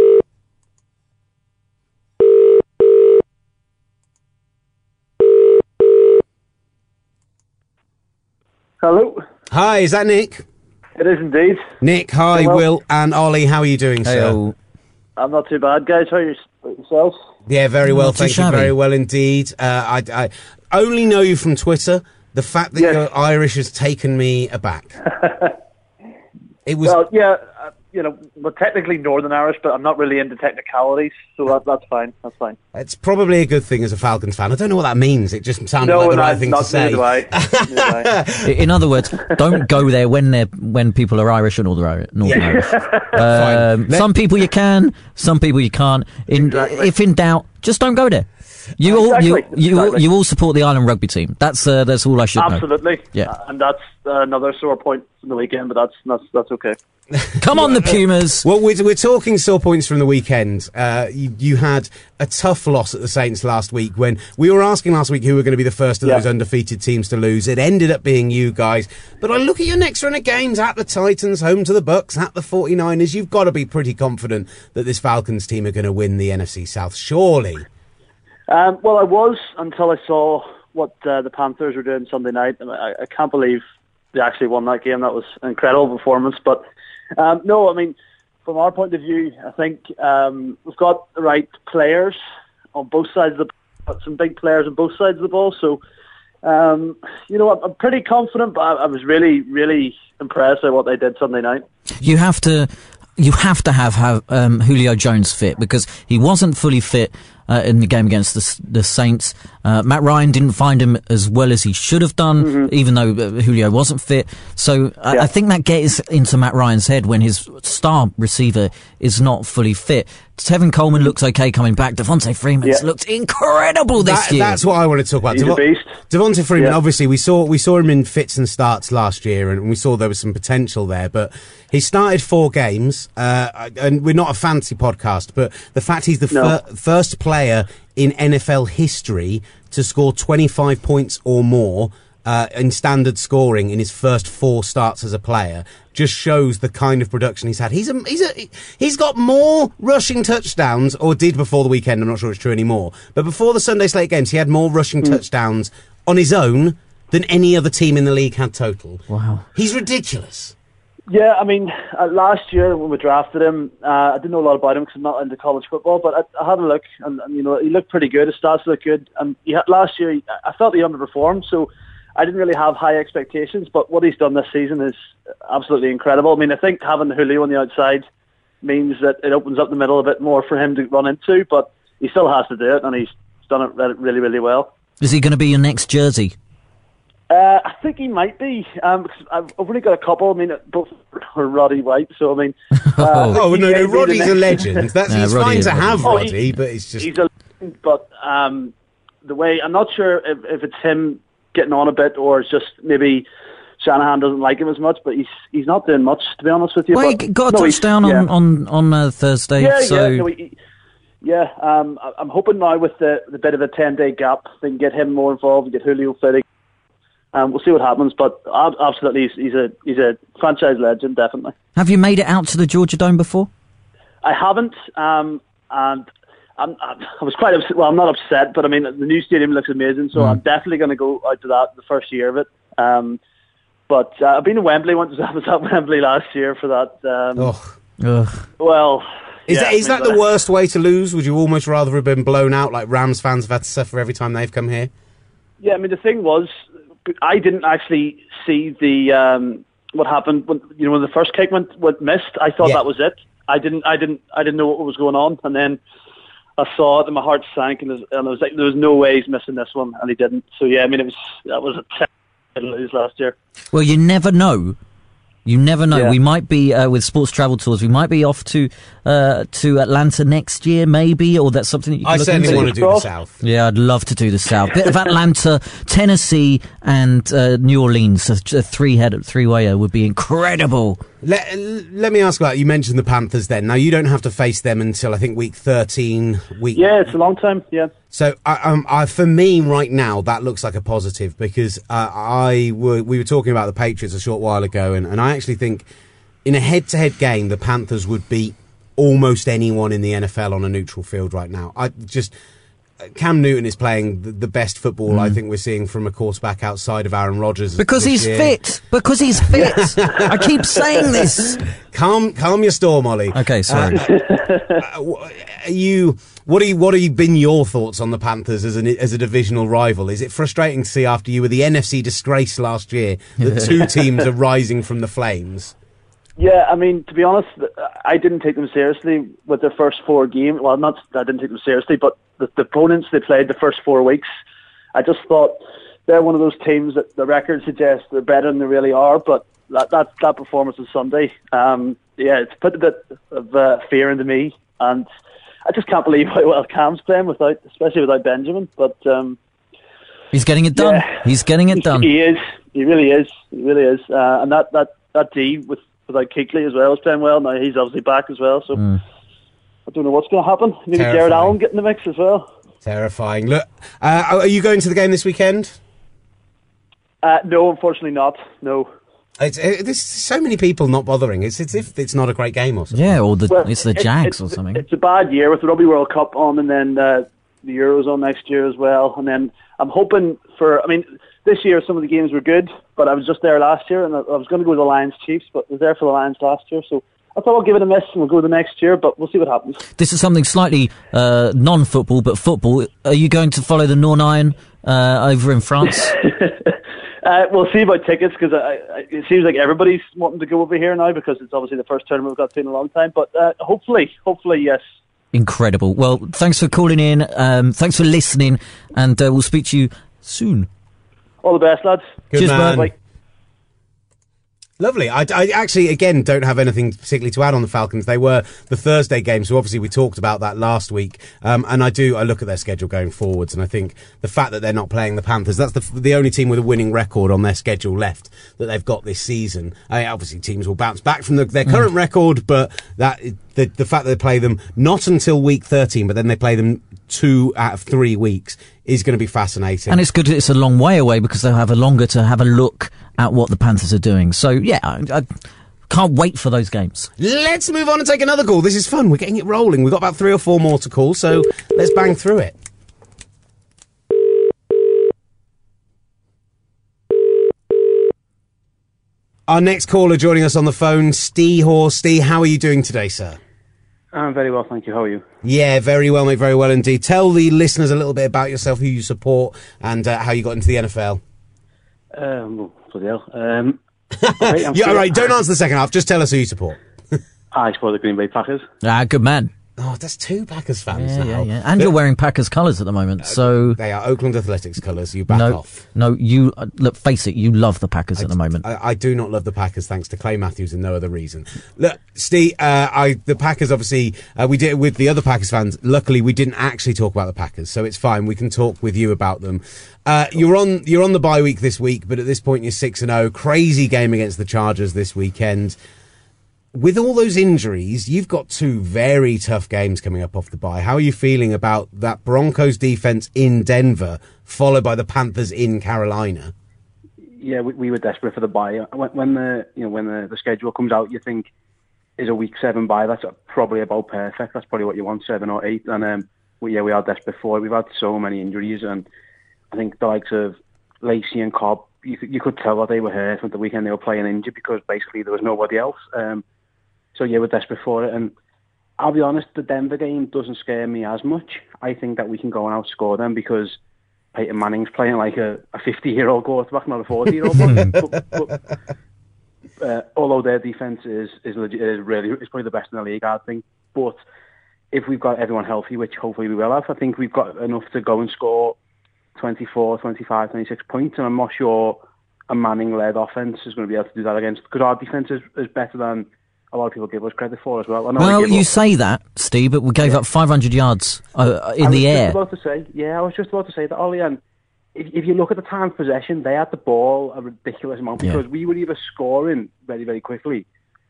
Hello. Hi, is that Nick? It is indeed. Nick, hi, Hello. Will and Ollie. How are you doing, sir? Hey-o. I'm not too bad, guys. How are you, yourselves? Yeah, very well, Not too thank you. shabby. Very well indeed. Uh, I, I only know you from Twitter. The fact that Yes. you're Irish has taken me aback. It was. Well, yeah, uh, you know, we're technically Northern Irish, but I'm not really into technicalities, so that, that's fine. That's fine. It's probably a good thing as a Falcons fan. I don't know what that means. It just sounded No, like the and right I, thing not to say. neither do I. Neither do I. In other words, don't go there when they're when people are Irish or Northern Irish. Northern Irish. Um, Let- some people you can, some people you can't. In, Exactly. If in doubt, just don't go there. You all you Exactly, you all, exactly. you all support the Ireland rugby team. That's uh, that's all I should know. Absolutely. Yeah. Uh, and that's uh, another sore point from the weekend, but that's that's that's okay. Come on, the Pumas. Well, we're, we're talking sore points from the weekend. Uh, you, you had a tough loss at the Saints last week when we were asking last week who were going to be the first of Yeah. those undefeated teams to lose. It ended up being you guys. But I look at your next run of games at the Titans, home to the Bucks, at the forty-niners. You've got to be pretty confident that this Falcons team are going to win the N F C South, surely. Um, well, I was until I saw what uh, the Panthers were doing Sunday night, and I, I can't believe they actually won that game. That was an incredible performance. But um, no, I mean, from our point of view, I think um, we've got the right players on both sides of the ball, some big players on both sides of the ball. So, um, you know, I'm, I'm pretty confident, but I, I was really, really impressed by what they did Sunday night. You have to you have to have, have um, Julio Jones fit, because he wasn't fully fit uh, in the game against the, the Saints. Uh, Matt Ryan didn't find him as well as he should have done, mm-hmm. even though uh, Julio wasn't fit. So I, Yeah. I think that gets into Matt Ryan's head when his star receiver is not fully fit. Tevin Coleman looks okay coming back. Devontae Freeman's Yeah. looked incredible this That, year. that's what I want to talk about. He's a beast. Devontae Freeman, Yeah. obviously, we saw we saw him in fits and starts last year, and we saw there was some potential there. But he started four games, uh, and we're not a fantasy podcast, but the fact he's the No. fir- first player in N F L history to score twenty-five points or more uh, in standard scoring in his first four starts as a player just shows the kind of production he's had. He's a, he's a, he's got more rushing touchdowns, or did before the weekend, I'm not sure it's true anymore, but before the Sunday slate games, he had more rushing mm. touchdowns on his own than any other team in the league had total. Wow. He's ridiculous. Yeah, I mean, uh, last year when we drafted him, uh, I didn't know a lot about him because I'm not into college football, but I, I had a look, and, and you know, he looked pretty good. His stats looked good, and he had, last year he, I felt he underperformed, so I didn't really have high expectations. But what he's done this season is absolutely incredible. I mean, I think having Julio on the outside means that it opens up the middle a bit more for him to run into, but he still has to do it, and he's done it really, really well. Is he going to be your next jersey? Uh, I think he might be, um, because I've only got a couple. I mean, both are Roddy White, so I mean... Uh, oh, no, no, Roddy's a legend. That's, no, he's Roddy fine to Roddy. have oh, Roddy, he, but it's just... He's a legend, but um, the way... I'm not sure if, if it's him getting on a bit, or it's just maybe Shanahan doesn't like him as much, but he's he's not doing much, to be honest with you. Well, but, he got a no, touchdown on, yeah. on, on uh, Thursday, yeah, so... Yeah, no, he, yeah um, I'm hoping now with the, the bit of a ten-day gap, they can get him more involved and get Julio fitting. Um, we'll see what happens, but absolutely, he's, he's a he's a franchise legend, definitely. Have you made it out to the Georgia Dome before? I haven't, um, and I'm, I'm, I was quite upset. Well, I'm not upset, but I mean, the new stadium looks amazing, so mm. I'm definitely going to go out to that the first year of it. Um, but uh, I've been to Wembley once. I was at Wembley last year for that. Um, oh. Ugh. Well, is yeah, that, is I mean, that the worst way to lose? Would you almost rather have been blown out like Rams fans have had to suffer every time they've come here? Yeah, I mean, the thing was, I didn't actually see the um, what happened when you know when the first kick went, went missed. I thought yeah. that was it. I didn't, I didn't, I didn't know what was going on, and then I saw it, and my heart sank, and, and I was like, there was no way he's missing this one, and he didn't. So yeah, I mean, it was that was a terrible lose last year. Well, you never know. You never know. Yeah. We might be uh, with Sports Travel Tours. We might be off to uh, to Atlanta next year, maybe, or that's something that you can I look certainly into. want to do the South. Yeah, I'd love to do the South. Bit of Atlanta, Tennessee, and uh, New Orleans. A, a three-head, three-wayer would be incredible. Let, let me ask about, you mentioned the Panthers then. Now, you don't have to face them until, I think, week thirteen. Week Yeah, it's a long time, yeah. So, I, um, I, for me, right now, that looks like a positive, because uh, I were, we were talking about the Patriots a short while ago, and, and I actually think in a head-to-head game, the Panthers would beat almost anyone in the N F L on a neutral field right now. I just... Cam Newton is playing the, the best football mm. I think we're seeing from a quarterback outside of Aaron Rodgers. Because he's year. fit. Because he's fit. I keep saying this. Calm, calm your storm, Ollie. Okay, sorry. Uh, are you, what are you, what have you been your thoughts on the Panthers as an as a divisional rival? Is it frustrating to see after you were the N F C disgrace last year that two teams are rising from the flames? Yeah, I mean, to be honest, I didn't take them seriously with their first four games. Well, not I didn't take them seriously, but the, the opponents they played the first four weeks, I just thought they're one of those teams that the record suggests they're better than they really are. But that that, that performance on Sunday, um, yeah, it's put a bit of uh, fear into me, and I just can't believe how well Cam's playing without, especially without Benjamin. But um, he's getting it done. Yeah, he's getting it done. He, he is. He really is. He really is. Uh, and that that that D with. Without Kuechly as well is playing well. Now he's obviously back as well, so mm. I don't know what's going to happen. Maybe Terrifying. Jared Allen get in the mix as well. Terrifying. Look, uh, are you going to the game this weekend? Uh, no, unfortunately not. No. It's, it, there's so many people not bothering. It's, it's if it's not a great game or something. Yeah, or the, well, it's the it, Jags it, or something. It's a bad year with the Rugby World Cup on, and then uh, the Euros on next year as well. And then I'm hoping for. I mean, this year some of the games were good, but I was just there last year, and I was going to go to the Lions Chiefs, but I was there for the Lions last year, so I thought I'll give it a miss and we'll go the next year, but we'll see what happens. This is something slightly uh, non-football, but football. Are you going to follow the Nornine uh, over in France? uh, we'll see about tickets, because it seems like everybody's wanting to go over here now, because it's obviously the first tournament we've got to in a long time, but uh, hopefully, hopefully, yes. Incredible. Well, thanks for calling in, um, thanks for listening, and uh, we'll speak to you soon. All the best, lads. Good Cheers, man. bud. Lovely. I, I actually, again, don't have anything particularly to add on the Falcons. They were the Thursday game, so obviously we talked about that last week. Um, and I do, I look at their schedule going forwards, and I think the fact that they're not playing the Panthers, that's the the only team with a winning record on their schedule left that they've got this season. I mean, obviously teams will bounce back from the, their current mm. record, but that the the fact that they play them not until week thirteen, but then they play them two out of three weeks is going to be fascinating. And it's good. It's a long way away because they'll have a longer to have a look at what the Panthers are doing. So yeah, I, I can't wait for those games. Let's move on and take another call. This is fun. We're getting it rolling. We've got about three or four more to call, so let's bang through it. Our next caller joining us on the phone, Steve Horse. Steve, how are you doing today, sir? I'm very well, thank you. How are you? Yeah, very well, mate, very well indeed. Tell the listeners a little bit about yourself, who you support, and uh, how you got into the N F L. Um, well, bloody hell. Um, okay, yeah, all right, don't answer the second half, just tell us who you support. I support the Green Bay Packers. Ah, good man. Oh, that's two Packers fans yeah, now. Yeah, yeah. And you're wearing Packers colours at the moment, so... They are Oakland Athletics colours, you back no, off. No, you... Uh, look, face it, you love the Packers I, at the moment. I, I do not love the Packers, thanks to Clay Matthews and no other reason. Look, Steve, uh, I, the Packers, obviously, uh, we did it with the other Packers fans. Luckily, we didn't actually talk about the Packers, so it's fine. We can talk with you about them. Uh, you're on you're on the bye week this week, but at this point, you're six and oh. Crazy game against the Chargers this weekend. With all those injuries, you've got two very tough games coming up off the bye. How are you feeling about that Broncos defense in Denver, followed by the Panthers in Carolina? Yeah, we, we were desperate for the bye. When, when the you know when the, the schedule comes out, you think is a week seven bye. That's probably about perfect. That's probably what you want, seven or eight. And um, well, yeah, we are desperate for it. We've had so many injuries, and I think the likes of Lacey and Cobb, you could, you could tell that they were hurt from the weekend they were playing injured because basically there was nobody else. Um, So, yeah, we're desperate for it. And I'll be honest, the Denver game doesn't scare me as much. I think that we can go and outscore them because Peyton Manning's playing like a fifty-year-old quarterback, not a forty-year-old one. but, but, uh, although their defence is, is, legit, is really is probably the best in the league, I think. But if we've got everyone healthy, which hopefully we will have, I think we've got enough to go and score twenty-four, twenty-five, twenty-six points. And I'm not sure a Manning-led offence is going to be able to do that against, because our defence is, is better than a lot of people give us credit for as well. I know well, you up. say that, Steve, but we gave yeah. up five hundred yards uh, in I the air. I was just about to say, yeah, I was just about to say that, Ollie, and if, if you look at the time of possession, they had the ball a ridiculous amount because yeah. we were either scoring very, very quickly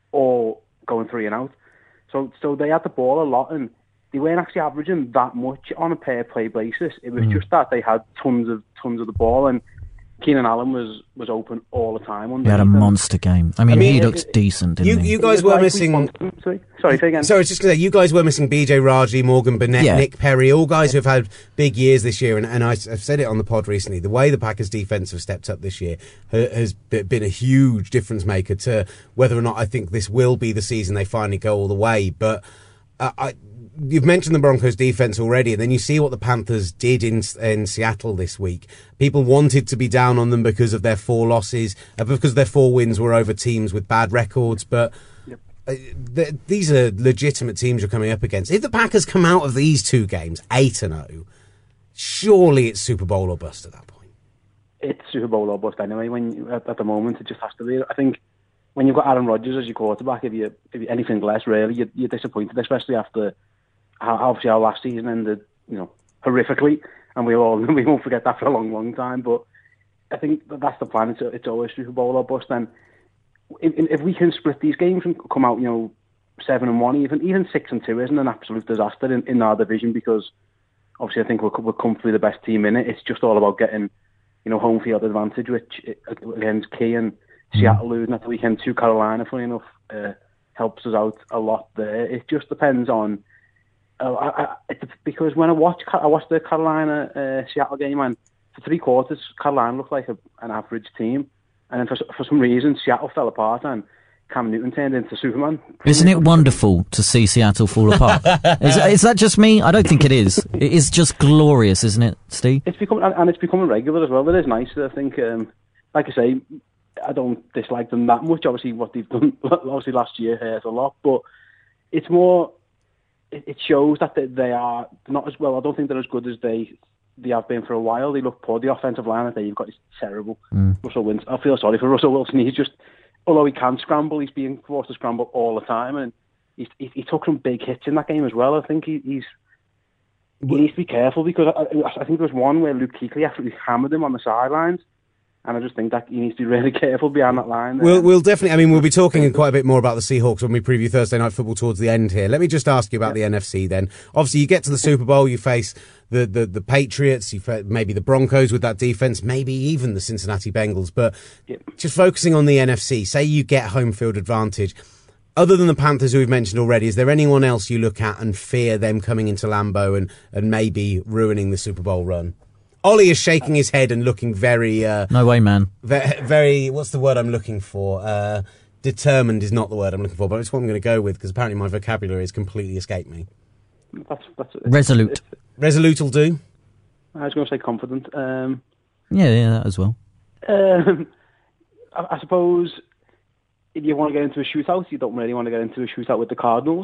or going three and out. So, so they had the ball a lot, and they weren't actually averaging that much on a per-play basis. It was mm. just that they had tons of tons of the ball, and Keenan Allen was, was open all the time. He had a monster game. I mean, I mean he looked decent, didn't you, he? You guys were like missing... Sorry, sorry, say again. Sorry, I was just going to say, you guys were missing B J Raji, Morgan Burnett, yeah. Nick Perry, all guys who have had big years this year, and, and I, I've said it on the pod recently, the way the Packers' defence have stepped up this year has been a huge difference maker to whether or not I think this will be the season they finally go all the way. But uh, I... You've mentioned the Broncos defense already, and then you see what the Panthers did in in Seattle this week. People wanted to be down on them because of their four losses, uh, because their four wins were over teams with bad records, but yep. uh, th- these are legitimate teams you're coming up against. If the Packers come out of these two games eight and oh, surely it's Super Bowl or bust at that point. It's Super Bowl or bust anyway. When you, at, at the moment, it just has to be. I think when you've got Aaron Rodgers as your quarterback, if you if you, anything less, really, you're, you're disappointed, especially after how obviously our last season ended, you know, horrifically, and we all we won't forget that for a long, long time. But I think that that's the plan. It's it's always Super Bowl or bust. And if, if we can split these games and come out, you know, seven and one, even even six and two isn't an absolute disaster in, in our division, because obviously I think we're we're comfortably the best team in it. It's just all about getting, you know, home field advantage, which again is key. And Seattle losing at the weekend to Carolina, funny enough, uh, helps us out a lot there. It just depends on. Uh, I, I, it, because when I watched I watched the Carolina uh, Seattle game, and for three quarters Carolina looked like a, an average team, and then for for some reason Seattle fell apart and Cam Newton turned into Superman. Isn't it wonderful to see Seattle fall apart? is, is that just me? I don't think it is. It is just glorious, isn't it, Steve? It's become and, and it's becoming regular as well. It is nice. I think, um, like I say, I don't dislike them that much. Obviously, what they've done, obviously last year hurt a lot, but it's more. It shows that they are not as well. I don't think they're as good as they they have been for a while. They look poor. The offensive line that they've got is terrible. Mm. Russell Wilson. I feel sorry for Russell Wilson. He's just, although he can scramble, he's being forced to scramble all the time, and he's, he, he took some big hits in that game as well. I think he, he's he needs to be careful, because I, I think there was one where Luke Kuechly absolutely hammered him on the sidelines, And I just think that he needs to be really careful behind that line. There. We'll, we'll definitely, I mean, we'll be talking quite a bit more about the Seahawks when we preview Thursday Night Football towards the end here. Let me just ask you about yeah. the N F C then. Obviously, you get to the Super Bowl, you face the, the, the Patriots, you face maybe the Broncos with that defense, maybe even the Cincinnati Bengals. But yeah. just focusing on the N F C, say you get home field advantage. Other than the Panthers, who we've mentioned already, is there anyone else you look at and fear them coming into Lambeau and, and maybe ruining the Super Bowl run? Ollie is shaking his head and looking very... Uh, no way, man. Very, very, what's the word I'm looking for? Uh, determined is not the word I'm looking for, but it's what I'm going to go with, because apparently my vocabulary has completely escaped me. That's, that's, Resolute. Resolute will do. I was going to say confident. Um, yeah, yeah, that as well. Um, I, I suppose if you want to get into a shootout, you don't really want to get into a shootout with the Cardinals.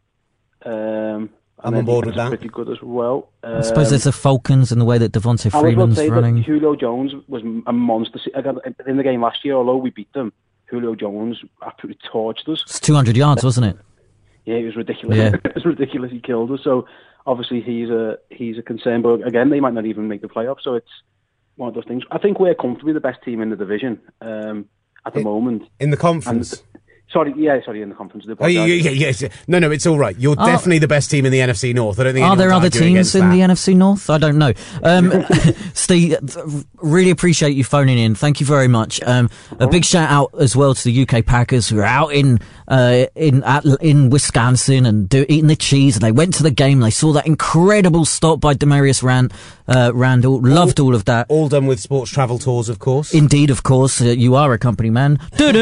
Um... I'm on board with that. Pretty good as well. Um, I suppose there's the Falcons and the way that Devontae Freeman's I was running. That Julio Jones was a monster in the game last year. Although we beat them, Julio Jones absolutely torched us. It's two hundred yards, wasn't it? Yeah, it was ridiculous. Yeah. It was ridiculous. He killed us. So obviously he's a he's a concern. But again, they might not even make the playoffs. So it's one of those things. I think we're comfortably the best team in the division um, at the in, moment. In the conference. And, Sorry, yeah, sorry, in the conference. Oh, yeah, yeah, yeah, yeah. No, no, it's all right. You're are, definitely the best team in the N F C North. I don't think. Are there other teams in that. the N F C North? I don't know. Um, Steve, really appreciate you phoning in. Thank you very much. Um, a big shout out as well to the U K Packers who are out in uh, in at, in Wisconsin and do, eating the cheese. And they went to the game. They saw that incredible stop by Demarius Rand, uh, Randall. Loved all, all of that. All done with Sports Travel Tours, of course. Indeed, of course. Uh, you are a company man.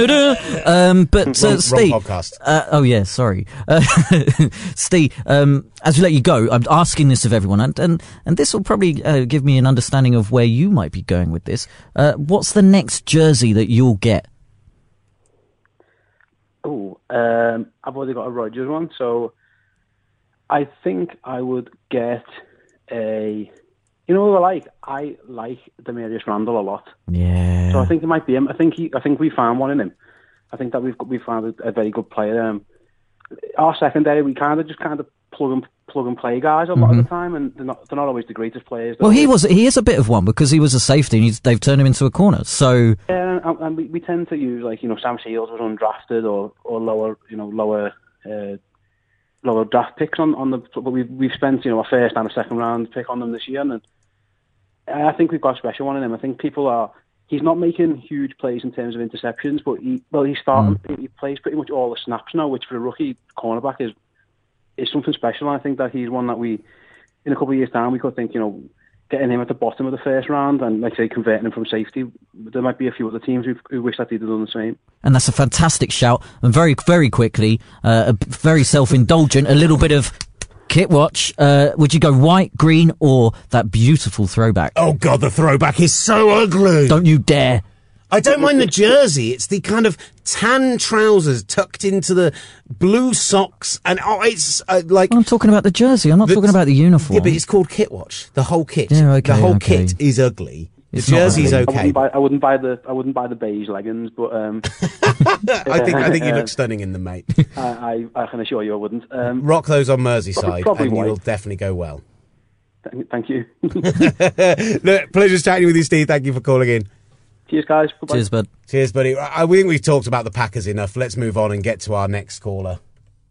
um, but uh, wrong, Steve. Wrong podcast. Uh, oh yeah, sorry, uh, Steve. Um, as we let you go, I'm asking this of everyone, and and, and this will probably uh, give me an understanding of where you might be going with this. Uh, what's the next jersey that you'll get? Oh, um, I've already got a Rodgers one, so I think I would get a. You know what I like? I like Demarius Randall a lot. Yeah. So I think it might be him. I think he. I think we found one in him. I think that we've we found a, a very good player. Um, our secondary, we kind of just kind of plug and plug and play guys a lot mm-hmm. of the time, and they're not they're not always the greatest players. Well, he was he is a bit of one because he was a safety, and he's, they've turned him into a corner. So yeah, and, and we, we tend to use like you know Sam Shields was undrafted or, or lower you know lower uh, lower draft picks on, on the but we we've spent you know a first and a second round pick on them this year, and I think we've got a special one in him. I think people are. He's not making huge plays in terms of interceptions, but he well he's starting. Mm. He plays pretty much all the snaps now, which for a rookie cornerback is is something special. And I think that he's one that we, in a couple of years' time, we could think you know getting him at the bottom of the first round and like say converting him from safety. There might be a few other teams who, who wish that they'd done the same. And that's a fantastic shout. And very very quickly, uh, very self-indulgent, a little bit of. Kit watch, uh, would you go white, green, or that beautiful throwback? Oh, God, the throwback is so ugly. Don't you dare. I don't mind the jersey. It's the kind of tan trousers tucked into the blue socks. And oh, it's uh, like... Well, I'm talking about the jersey. I'm not the, talking about the uniform. Yeah, but it's called Kit watch. The whole kit. Yeah, okay, the whole okay. kit is ugly. The it's jersey's I okay. wouldn't, buy, I wouldn't buy the I wouldn't buy the beige leggings, but um, I think I think you look stunning in them, mate. I, I, I can assure you I wouldn't. Um, Rock those on Merseyside, probably and white. you'll definitely go well. Thank, thank you. Look, pleasure chatting with you, Steve. Thank you for calling in. Cheers, guys. Bye-bye. Cheers, bud. Cheers, buddy. I think we've talked about the Packers enough. Let's move on and get to our next caller.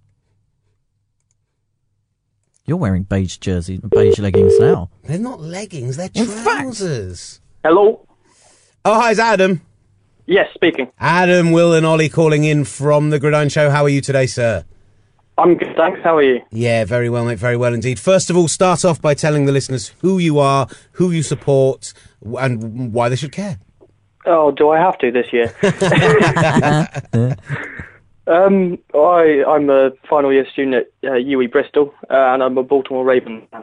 You're wearing beige jersey, beige leggings now. They're not leggings, they're In trousers. Fact. Hello? Oh, hi, it's Adam. Yes, speaking. Adam, Will and Ollie calling in from the Gridiron Show. How are you today, sir? I'm good, thanks. How are you? Yeah, very well, mate, very well indeed. First of all, start off by telling the listeners who you are, who you support, and why they should care. Oh, do I have to this year? um, I, I'm a final year student at uh, U E Bristol, uh, and I'm a Baltimore Ravens fan.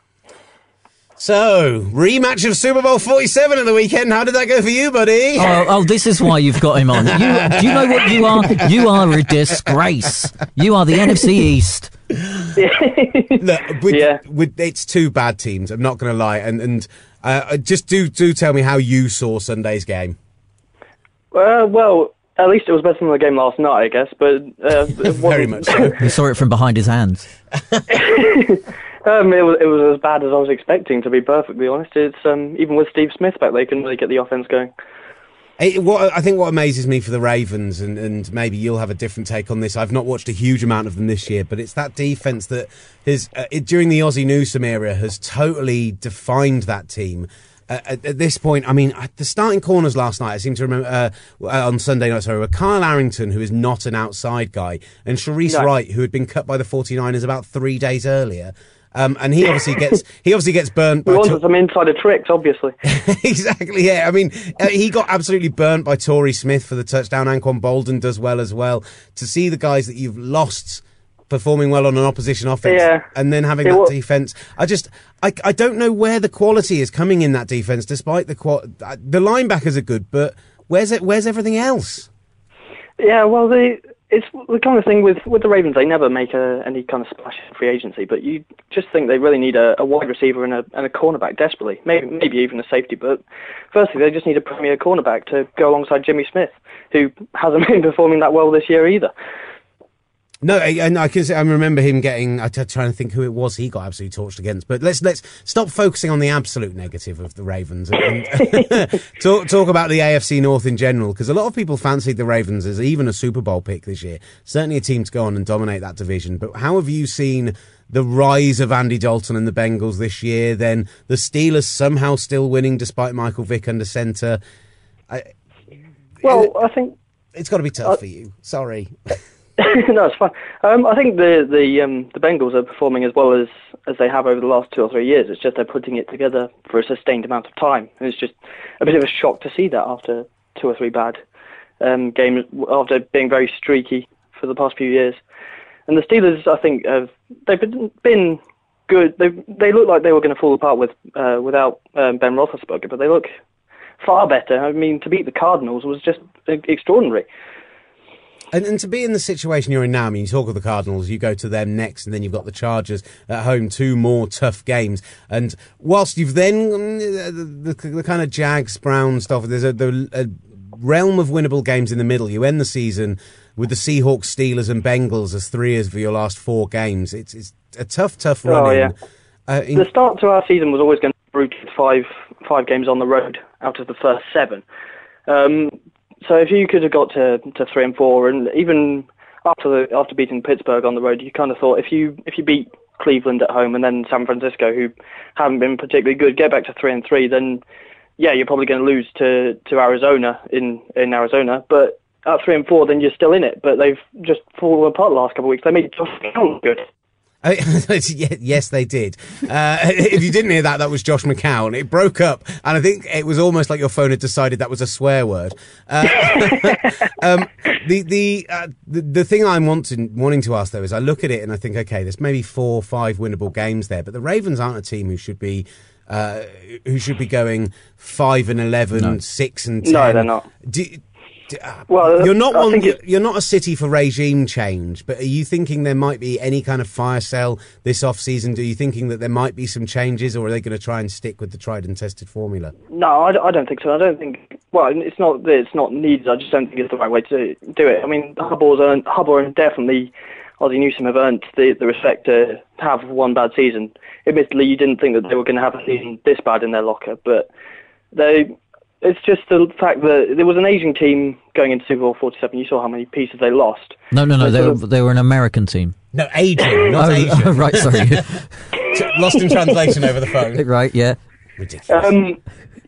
So, rematch of Super Bowl forty-seven at the weekend. How did that go for you, buddy? Oh, oh, this is why you've got him on. You, do you know what you are? You are a disgrace. You are the N F C East. Look, with, yeah. with, it's two bad teams, I'm not going to lie. And, and uh, just do, do tell me how you saw Sunday's game. Uh, well, at least it was better than the game last night, I guess. But uh, it Very much so. He saw it from behind his hands. Um, it was it was as bad as I was expecting, to be perfectly honest. It's um, even with Steve Smith back there, he couldn't really get the offense going. It, what I think what amazes me for the Ravens, and, and maybe you'll have a different take on this. I've not watched a huge amount of them this year, but it's that defense that has uh, it, during the Ozzie Newsome era has totally defined that team. Uh, at, at this point, I mean, the starting corners last night, I seem to remember uh, on Sunday night, sorry, were Kyle Arrington, who is not an outside guy, and Sharice No. Wright, who had been cut by the forty-niners about three days earlier. Um, and he obviously gets he obviously gets burnt. We by wanted to- some insider tricks, obviously. Exactly, yeah. I mean, uh, he got absolutely burnt by Torrey Smith for the touchdown. Anquan Bolden does well as well. To see the guys that you've lost performing well on an opposition offense, Yeah. and then having It that wa- defense, I just, I, I don't know where the quality is coming in that defense. Despite the qual, uh, the linebackers are good, but where's it? Where's everything else? Yeah, well, they, it's the kind of thing with, with the Ravens. They never make a, any kind of splash in free agency, but you just think they really need a, a wide receiver and a, and a cornerback desperately. Maybe maybe even a safety, but firstly, they just need a premier cornerback to go alongside Jimmy Smith, who hasn't been performing that well this year either. No, and I, I remember him getting. I'm trying to think who it was he got absolutely torched against. But let's let's stop focusing on the absolute negative of the Ravens and, and talk talk about the A F C North in general, because a lot of people fancied the Ravens as even a Super Bowl pick this year. Certainly a team to go on and dominate that division. But how have you seen the rise of Andy Dalton and the Bengals this year? Then the Steelers somehow still winning despite Michael Vick under centre. I, Well, I think it's got to be tough uh, for you. Sorry. no, it's fine. Um, I think the the um, the Bengals are performing as well as, as they have over the last two or three years. It's just they're putting it together for a sustained amount of time. And it's just a bit of a shock to see that after two or three bad um, games, after being very streaky for the past few years. And the Steelers, I think, have they've been, been good. They they look like they were going to fall apart with uh, without um, Ben Roethlisberger, but they look far better. I mean, to beat the Cardinals was just extraordinary. And, and to be in the situation you're in now, I mean, you talk of the Cardinals, you go to them next, and then you've got the Chargers at home, two more tough games. And whilst you've then, the, the, the kind of Jags, Browns stuff, there's a, the, a realm of winnable games in the middle. You end the season with the Seahawks, Steelers, and Bengals as three of your last four games. It's, it's a tough, tough run. Oh, in. yeah. Uh, in- the start to our season was always going to be brutal with five, five games on the road out of the first seven. Um, So if you could have got to, to three and four, and even after the, after beating Pittsburgh on the road, you kind of thought if you if you beat Cleveland at home and then San Francisco, who haven't been particularly good, get back to three and three, then yeah, you're probably going to lose to, to Arizona in, in Arizona. But at three and four, then you're still in it. But they've just fallen apart the last couple of weeks. They made Josh McCown look good. Yes, they did. Uh, if you didn't hear that, that was Josh McCown. It broke up, and I think it was almost like your phone had decided that was a swear word. Uh, um, the the, uh, the the thing I'm wanting wanting to ask though is I look at it and I think, okay, there's maybe four or five winnable games there, but the Ravens aren't a team who should be uh, who should be going five and eleven, No. six and ten. No, they're not. Do, do, uh, Well, you're not I one. think it- You're not a city for regime change, but are you thinking there might be any kind of fire sale this off season? Do you thinking that there might be some changes, or are they going to try and stick with the tried and tested formula? No, I, I don't think so. I don't think. Well, it's not that it's not needed. I just don't think it's the right way to do it. I mean, Hubbar's earned, Hubbar and definitely Ozzie Newsome have earned the, the respect to have one bad season. Admittedly, you didn't think that they were going to have a season this bad in their locker, but they. It's just the fact that there was an aging team going into Super Bowl forty-seven. You saw how many pieces they lost. No, no, no. So They sort were of- they were an American team. No, aging, not Oh, Asian. oh, right, sorry. Lost in translation over the phone. Right, yeah. Ridiculous. Um,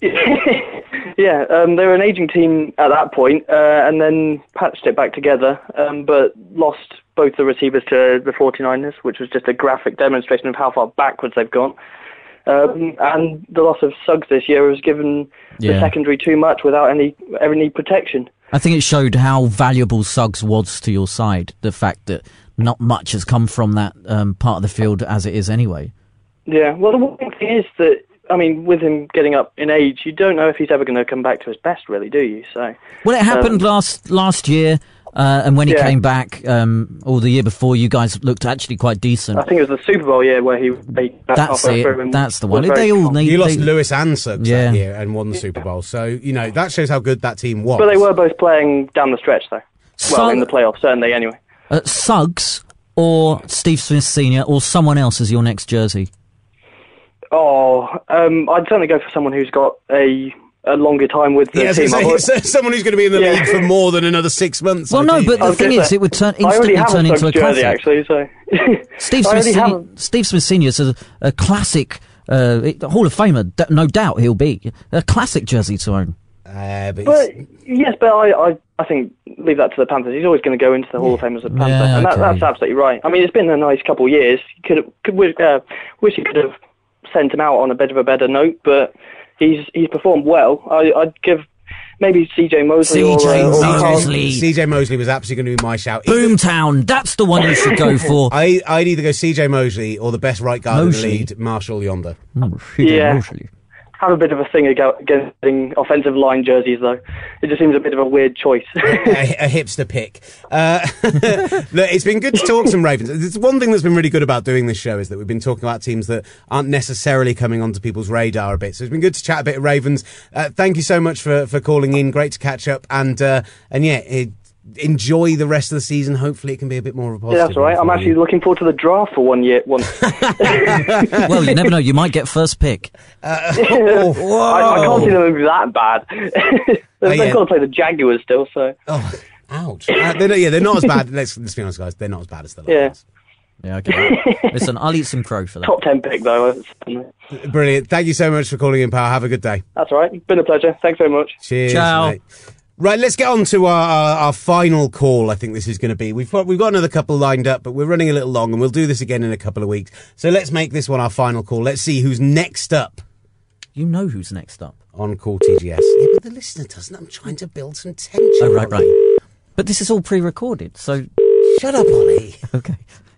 yeah, um, they were an aging team at that point, uh, and then patched it back together, um, but lost both the receivers to the forty-niners, which was just a graphic demonstration of how far backwards they've gone. Um, and the loss of Suggs this year has given Yeah. the secondary too much without any any protection. I think it showed how valuable Suggs was to your side. The fact that not much has come from that um, part of the field as it is anyway. Yeah, well, the one thing is that, I mean, with him getting up in age, you don't know if he's ever going to come back to his best, really, do you? So, Well, it happened um, last last year, uh, and when he Yeah. came back, um, or the year before, you guys looked actually quite decent. I think it was the Super Bowl year where he they That's halfway it. through and That's the was one. very They all calm. need. You lost they- Lewis and Suggs Yeah. that year and won the Super Bowl. So, you know, that shows how good that team was. But they were both playing down the stretch, though. Well, Sug- in the playoffs, certainly, anyway. uh, Suggs or Steve Smith Senior or someone else as your next jersey. Oh, um, I'd certainly go for someone who's got a a longer time with the Yeah, team. so, I've- so someone who's going to be in the Yeah. league for more than another six months. Well, no, ideally. but the I was thing gonna is, say, it would turn I already instantly have turn a into a Stokes jersey, classic. actually. So Steve I Smith, already Senior, have a- Steve Smith Senior is a, a classic uh, Hall of Famer. D- no doubt he'll be a classic jersey to own. Uh, but But it's- yes, but I, I, I think leave that to the Panthers. He's always going to go into the Hall of Fame as a Panther, Yeah, and that, okay. that's absolutely right. I mean, it's been a nice couple of years. Could could wish, uh, wish he could have sent him out on a bit of a better note, but he's he's performed well. I, I'd give maybe C J Mosley or, C J uh, or Mosley. Carl- Mosley. C J Mosley was absolutely going to be my shout. Boomtown, that's the one you should go for. I, I'd either go C J Mosley or the best right guard in the Mosley? league, Marshall Yonder. Oh, C J Yeah. Mosley. have a bit of a thing against getting offensive line jerseys, though. It just seems a bit of a weird choice. a, a hipster pick. Uh, look, it's been good to talk some Ravens. It's one thing that's been really good about doing this show is that we've been talking about teams that aren't necessarily coming onto people's radar a bit. So it's been good to chat a bit of Ravens. Uh, thank you so much for, for calling in. Great to catch up. And uh, and yeah, it, enjoy the rest of the season. Hopefully it can be a bit more of a positive. Yeah, that's all right. I'm actually looking forward to the draft for one year. Once. Well, you never know. You might get first pick. Uh, I, I can't see them being that bad. They've Oh, yeah. got to play the Jaguars still, so. Oh, ouch. Uh, they're not, yeah, they're not as bad. Let's, let's be honest, guys. They're not as bad as the Lions. Yeah. Yeah, okay. Listen, I'll eat some crow for that. Top ten pick, though. Brilliant. Thank you so much for calling in, pal. Have a good day. That's all right. Been a pleasure. Thanks very much. Cheers. Ciao. Mate. Right, let's get on to our, our, our final call. I think this is going to be. We've got, we've got another couple lined up, but we're running a little long, and we'll do this again in a couple of weeks. So let's make this one our final call. Let's see who's next up You know who's next up. on Call T G S. Yeah, but the listener doesn't. I'm trying to build some tension. Oh, right, right. But this is all pre-recorded, so... Shut up, Ollie. Okay.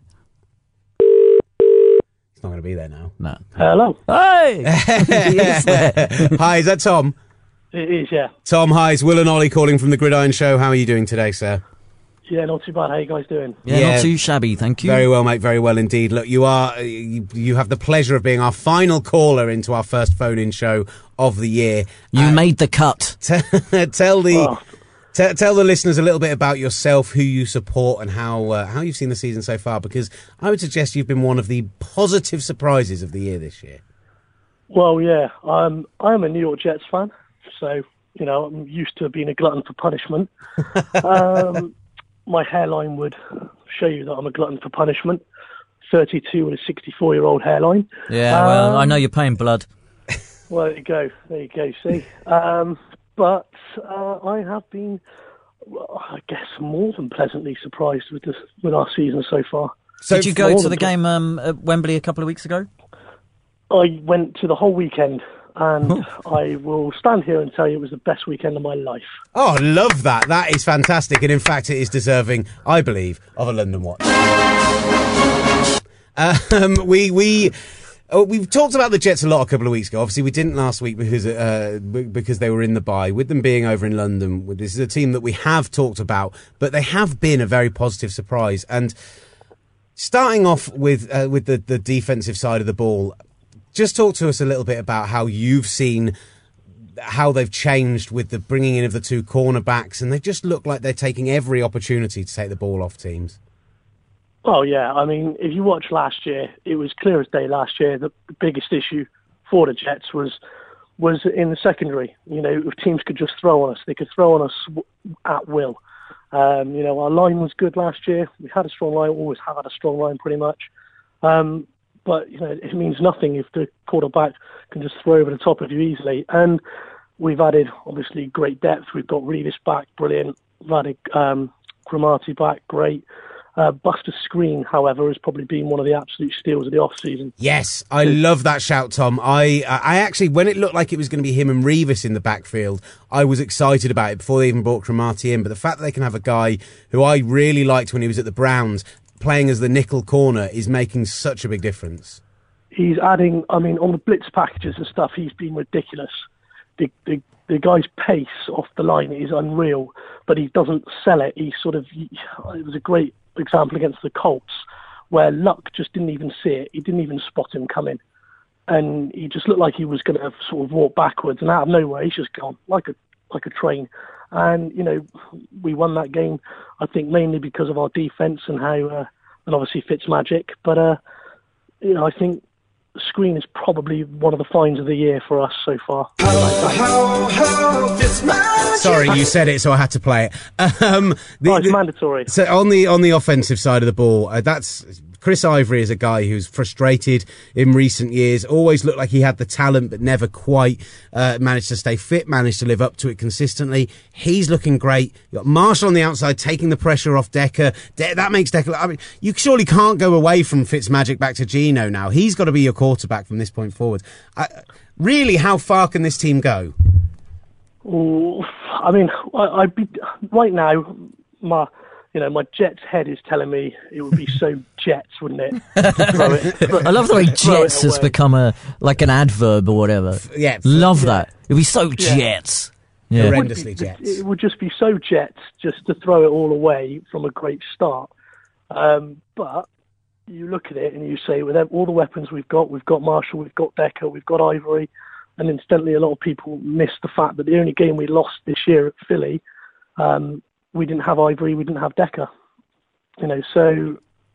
He's not going to be there now. No. Hello. Hey! He is there. Hi, is that Tom? It is, yeah. Tom, hi. It's Will and Ollie calling from the Gridiron Show. How are you doing today, sir? Yeah, not too bad. How you guys doing? Yeah, Yeah. not too shabby, thank you. Very well, mate. Very well indeed. Look, you are you, you have the pleasure of being our final caller into our first phone-in show of the year. You Uh, made the cut. T- tell the Oh. t- tell the listeners a little bit about yourself, who you support, and how uh, how you've seen the season so far. Because I would suggest you've been one of the positive surprises of the year this year. Well, yeah. Um, I'm a New York Jets fan, so, you know, I'm used to being a glutton for punishment. um, my hairline would show you that I'm a glutton for punishment. thirty-two with a sixty-four-year-old hairline. Yeah, well, I Um, know you're paying blood. Well, there you go. There you go, see. Um, but uh, I have been, well, I guess, more than pleasantly surprised with this, with our season so far. So Did you go more to than the ple- game um, at Wembley a couple of weeks ago? I went to the whole weekend, and I will stand here and tell you it was the best weekend of my life. Oh, love that. That is fantastic. And in fact, it is deserving, I believe, of a London Watch. Um, we, we, oh, we've talked about the Jets a lot a couple of weeks ago. Obviously, we didn't last week because, uh, b- because they were in the bye. With them being over in London, this is a team that we have talked about, but they have been a very positive surprise. And starting off with, uh, with the, the defensive side of the ball, just talk to us a little bit about how you've seen how they've changed with the bringing in of the two cornerbacks, and they just look like they're taking every opportunity to take the ball off teams. Oh, yeah. I mean, if you watch last year, it was clear as day last year that the biggest issue for the Jets was was in the secondary. You know, if teams could just throw on us, they could throw on us w- at will. Um, you know, our line was good last year. We had a strong line, always have had a strong line pretty much. Um, but, you know, it means nothing if the quarterback can just throw over the top of you easily. And we've added, obviously, great depth. We've got Revis back, brilliant. We've added um, Cromartie back, great. Uh, Buster Screen, however, has probably been one of the absolute steals of the off-season. Yes, I love that shout, Tom. I I actually, when it looked like it was going to be him and Revis in the backfield, I was excited about it before they even brought Cromartie in. But the fact that they can have a guy who I really liked when he was at the Browns playing as the nickel corner is making such a big difference. He's adding, I mean, on the blitz packages and stuff, he's been ridiculous. The, the, the guy's pace off the line is unreal, but he doesn't sell it. He sort of, he, it was a great example against the Colts where Luck just didn't even see it. He didn't even spot him coming. And he just looked like he was going to sort of walk backwards, and out of nowhere, he's just gone like a like a train. And, you know, we won that game, I think, mainly because of our defense and how, uh, and obviously Fitzmagic. But, uh, you know, I think screen is probably one of the finds of the year for us so far. Sorry, you said it, so I had to play it. Um, the, oh, it's the, mandatory. So on the on the offensive side of the ball, uh, that's Chris Ivory is a guy who's frustrated in recent years. Always looked like he had the talent, but never quite uh, managed to stay fit, managed to live up to it consistently. He's looking great. You got Marshall on the outside taking the pressure off Decker. De- that makes Decker. I mean, you surely can't go away from Fitzmagic back to Gino now. He's got to be your quarterback from this point forward. I, really, how far can this team go? Ooh, I mean, I, I'd be right now. My, you know, my Jets head is telling me it would be so Jets, wouldn't it? Throw it throw, I love the way Jets has become a like an adverb or whatever. Yeah, love yeah. that. It'd be so Yeah. Jets. Yeah. It would Horrendously be- Jets. It would just be so Jets just to throw it all away from a great start. Um, but you look at it and you say, with all the weapons we've got, we've got Marshall, we've got Decker, we've got Ivory, and instantly a lot of people miss the fact that the only game we lost this year at Philly, um, we didn't have Ivory, we didn't have Decker. You know, so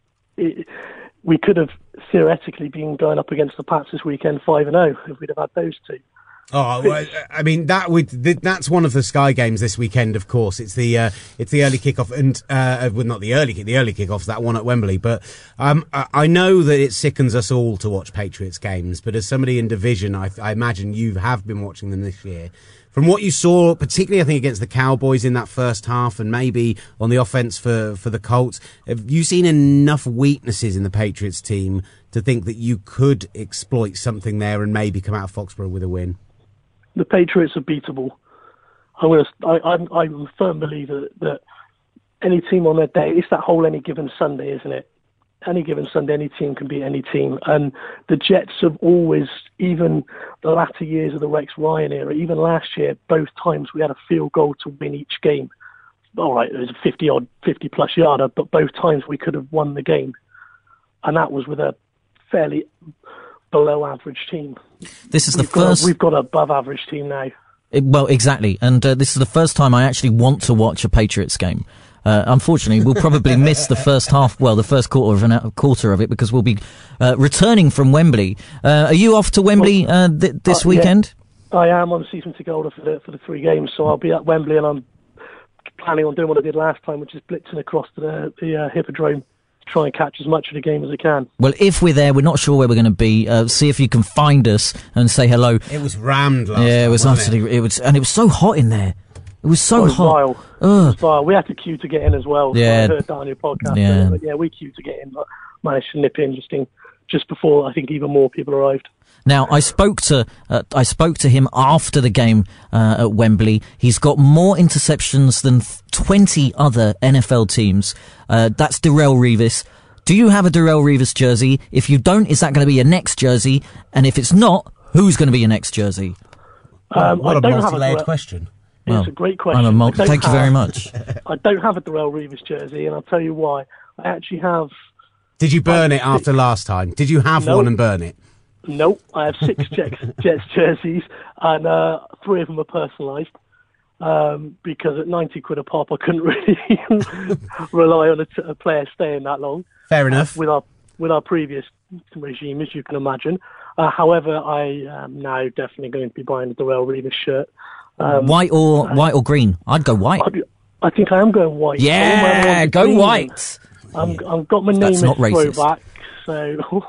it, we could have theoretically been going up against the Pats this weekend five and oh if we'd have had those two. Oh, well, I mean that would that's one of the Sky games this weekend. Of course, it's the uh, it's the early kickoff, and uh, well, not the early the early kickoff's that one at Wembley. But um, I, I know that it sickens us all to watch Patriots games. But as somebody in division, I, I imagine you have been watching them this year. From what you saw, particularly I think against the Cowboys in that first half, and maybe on the offense for for the Colts, have you seen enough weaknesses in the Patriots team to think that you could exploit something there and maybe come out of Foxborough with a win? The Patriots are beatable. I'm going to. I, I'm. I'm a firm believer that any team on their day. It's that whole any given Sunday, isn't it? Any given Sunday, any team can beat any team. And the Jets have always, even the latter years of the Rex Ryan era, even last year, both times we had a field goal to win each game. All right, it was a fifty odd, fifty plus yarder, but both times we could have won the game, and that was with a fairly below average team. This is the we've got first. A, we've got an above average team now. It, well, exactly, and uh, this is the first time I actually want to watch a Patriots game. Uh, unfortunately, we'll probably miss the first half, well, the first quarter of an uh, quarter of it because we'll be uh, returning from Wembley. Uh, are you off to Wembley uh, th- this uh, weekend? Yeah, I am on season ticket holder for the for the three games, so I'll be at Wembley, and I'm planning on doing what I did last time, which is blitzing across to the, the uh, Hippodrome to try and catch as much of the game as I can. Well, if we're there, we're not sure where we're going to be. Uh, see if you can find us and say hello. It was rammed last Yeah, it time, was wasn't absolutely. It? it was, and it was so hot in there. It was so Oh, it was hot. vile. It was vile. We had to queue to get in as well. So Yeah. I heard that on your podcast. Yeah. But yeah, we queued to get in, but managed to nip in just in, just before I think even more people arrived. Now, I spoke to uh, I spoke to him after the game uh, at Wembley. He's got more interceptions than twenty other N F L teams. Uh, that's Darrelle Revis. Do you have a Darrelle Revis jersey? If you don't, is that going to be your next jersey? And if it's not, who's going to be your next jersey? Um, what I a don't have multi-layered Darrell- question. Well, it's a great question. I'm a mul- I don't thank you have- very much. I don't have a Darrelle Revis jersey, and I'll tell you why. I actually have. Did you burn it after last time? Did you have No. one and burn it? Nope, I have six Jets, Jets jerseys, and uh, three of them are personalised. Um, because at ninety quid a pop, I couldn't really rely on a, t- a player staying that long. Fair enough. Uh, with our with our previous regime, as you can imagine. Uh, however, I am now definitely going to be buying a Darrelle Revis shirt. Um, White or white or green? I'd go white. I think I am going white. I Yeah, want my- I want go green. white. I'm, I've got my name That's as not racist. throwback, so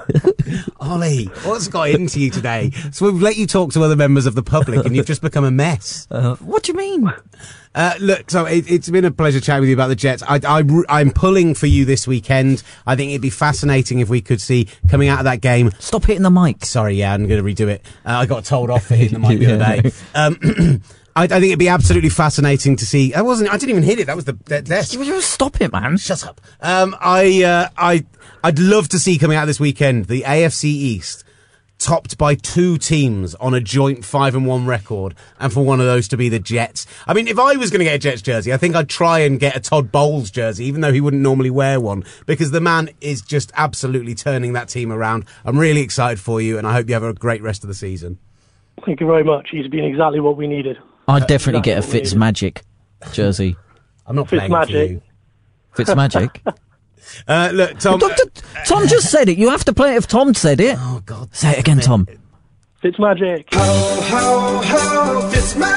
Ollie, what's got into you today? So we've let you talk to other members of the public and you've just become a mess. Uh, what do you mean? Uh, look, so it, it's been a pleasure chatting with you about the Jets. I, I, I'm pulling for you this weekend. I think it'd be fascinating if we could see coming out of that game. Stop hitting the mic. Sorry, yeah, I'm going to redo it. Uh, I got told off for hitting the mic the other day. Um, I, I think it'd be absolutely fascinating to see. I wasn't. I didn't even hit it. That was the de- desk. You just stop it, man. Shut up. Um, I, uh, I, I'd love to see coming out this weekend the A F C East topped by two teams on a joint five and one record, and for one of those to be the Jets. I mean, if I was going to get a Jets jersey, I think I'd try and get a Todd Bowles jersey, even though he wouldn't normally wear one, because the man is just absolutely turning that team around. I'm really excited for you, and I hope you have a great rest of the season. thank you very much. He's been exactly what we needed. I'd definitely get a Exactly what we Fitzmagic jersey. I'm not Fitz playing it for Magic. you. Fitzmagic? Uh, look, Tom. Tom, Tom just said it. You have to play it if Tom said it. Oh, God. Say it again, Tom. Fitzmagic. Ho, ho, ho,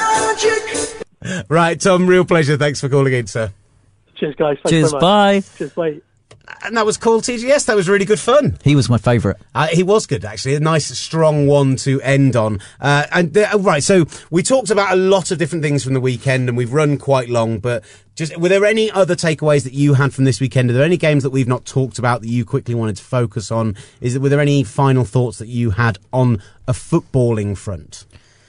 Fitzmagic. Right, Tom, real pleasure. Thanks for calling in, sir. Cheers, guys. Thanks Cheers, very much. bye. Cheers, bye. And that was Call T G S. That was really good fun. He was my favourite. Uh, he was good, actually. A nice, strong one to end on. Uh, and uh, right, so we talked about a lot of different things from the weekend, and we've run quite long. But just were there any other takeaways that you had from this weekend? Are there any games that we've not talked about that you quickly wanted to focus on? Is it, were there any final thoughts that you had on a footballing front?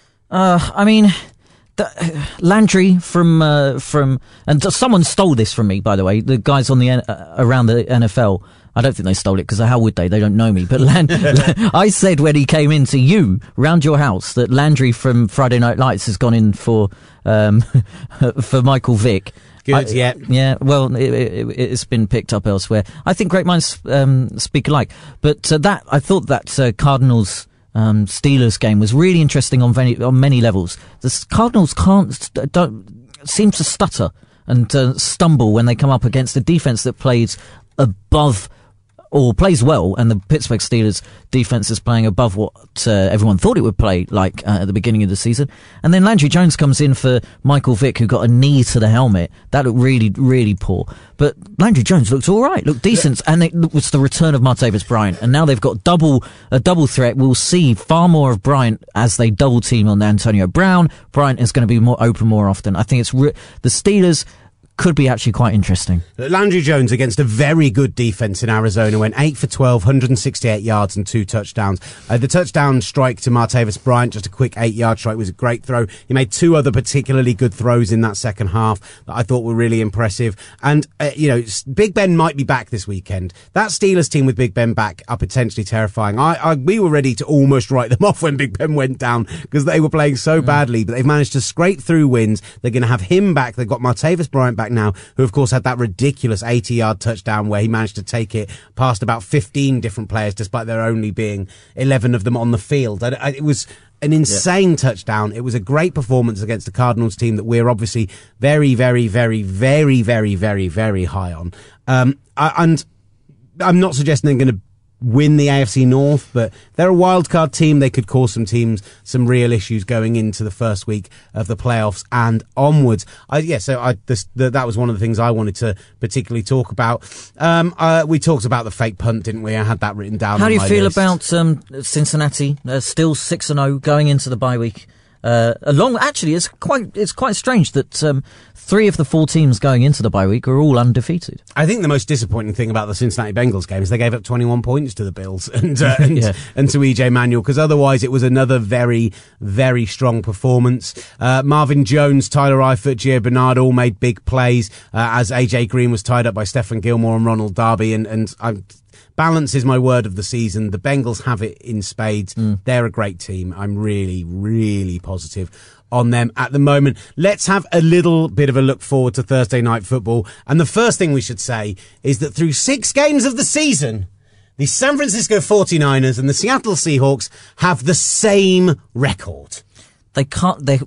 Uh, I mean, the, Landry from uh, from and someone stole this from me, by the way. The guys on the uh, around the N F L. I don't think they stole it because how would they? They don't know me. But Land- I said when he came in to you round your house that Landry from Friday Night Lights has gone in for um, for Michael Vick. Good, I, yeah, yeah. Well, it, it, it's been picked up elsewhere. I think great minds um, speak alike. But uh, that I thought that uh, Cardinals. Um, Steelers game was really interesting on many on many levels. The Cardinals can't don't seem to stutter and uh, stumble when they come up against a defense that plays above or plays well, and the Pittsburgh Steelers defense is playing above what uh, everyone thought it would play like uh, at the beginning of the season. And then Landry Jones comes in for Michael Vick, who got a knee to the helmet. That looked really, really poor. But Landry Jones looked all right, looked decent, and it was the return of Martavis Bryant. And now they've got double a double threat. We'll see far more of Bryant as they double team on Antonio Brown. Bryant is going to be more open more often. I think it's re- the Steelers could be actually quite interesting. Landry Jones against a very good defense in Arizona went eight for twelve, one hundred sixty-eight yards and two touchdowns. Uh, the touchdown strike to Martavis Bryant, just a quick eight-yard strike, was a great throw. He made two other particularly good throws in that second half that I thought were really impressive. And, uh, you know, Big Ben might be back this weekend. That Steelers team with Big Ben back are potentially terrifying. I, I we were ready to almost write them off when Big Ben went down because they were playing so mm. badly, but they've managed to scrape through wins. They're going to have him back. They've got Martavis Bryant back now, who of course had that ridiculous eighty-yard touchdown where he managed to take it past about fifteen different players despite there only being eleven of them on the field. I, I, it was an insane yeah. touchdown. It was a great performance against the Cardinals team that we're obviously very, very, very, very, very, very, very high on. Um, I, and I'm not suggesting they're going to win the A F C North, but they're a wildcard team. They could cause some teams some real issues going into the first week of the playoffs and onwards. I, yeah, so I, this, the, that was one of the things I wanted to particularly talk about. Um, uh, we talked about the fake punt, didn't we? I had that written down. How on do you my feel list. about um, Cincinnati? Uh, still six and zero going into the bye week. Uh, along, actually, it's quite it's quite strange that um, three of the four teams going into the bye week are all undefeated. I think the most disappointing thing about the Cincinnati Bengals game is they gave up twenty-one points to the Bills and uh, and, yeah. and to E J Manuel, because otherwise it was another very, very strong performance. Uh, Marvin Jones, Tyler Eifert, Gio Bernard all made big plays uh, as A J Green was tied up by Stephen Gilmore and Ronald Darby, and and I'm. Balance is my word of the season. The Bengals have it in spades. Mm. They're a great team. I'm really, really positive on them at the moment. Let's have a little bit of a look forward to Thursday night football. And the first thing we should say is that through six games of the season, the San Francisco forty-niners and the Seattle Seahawks have the same record. They can't, they,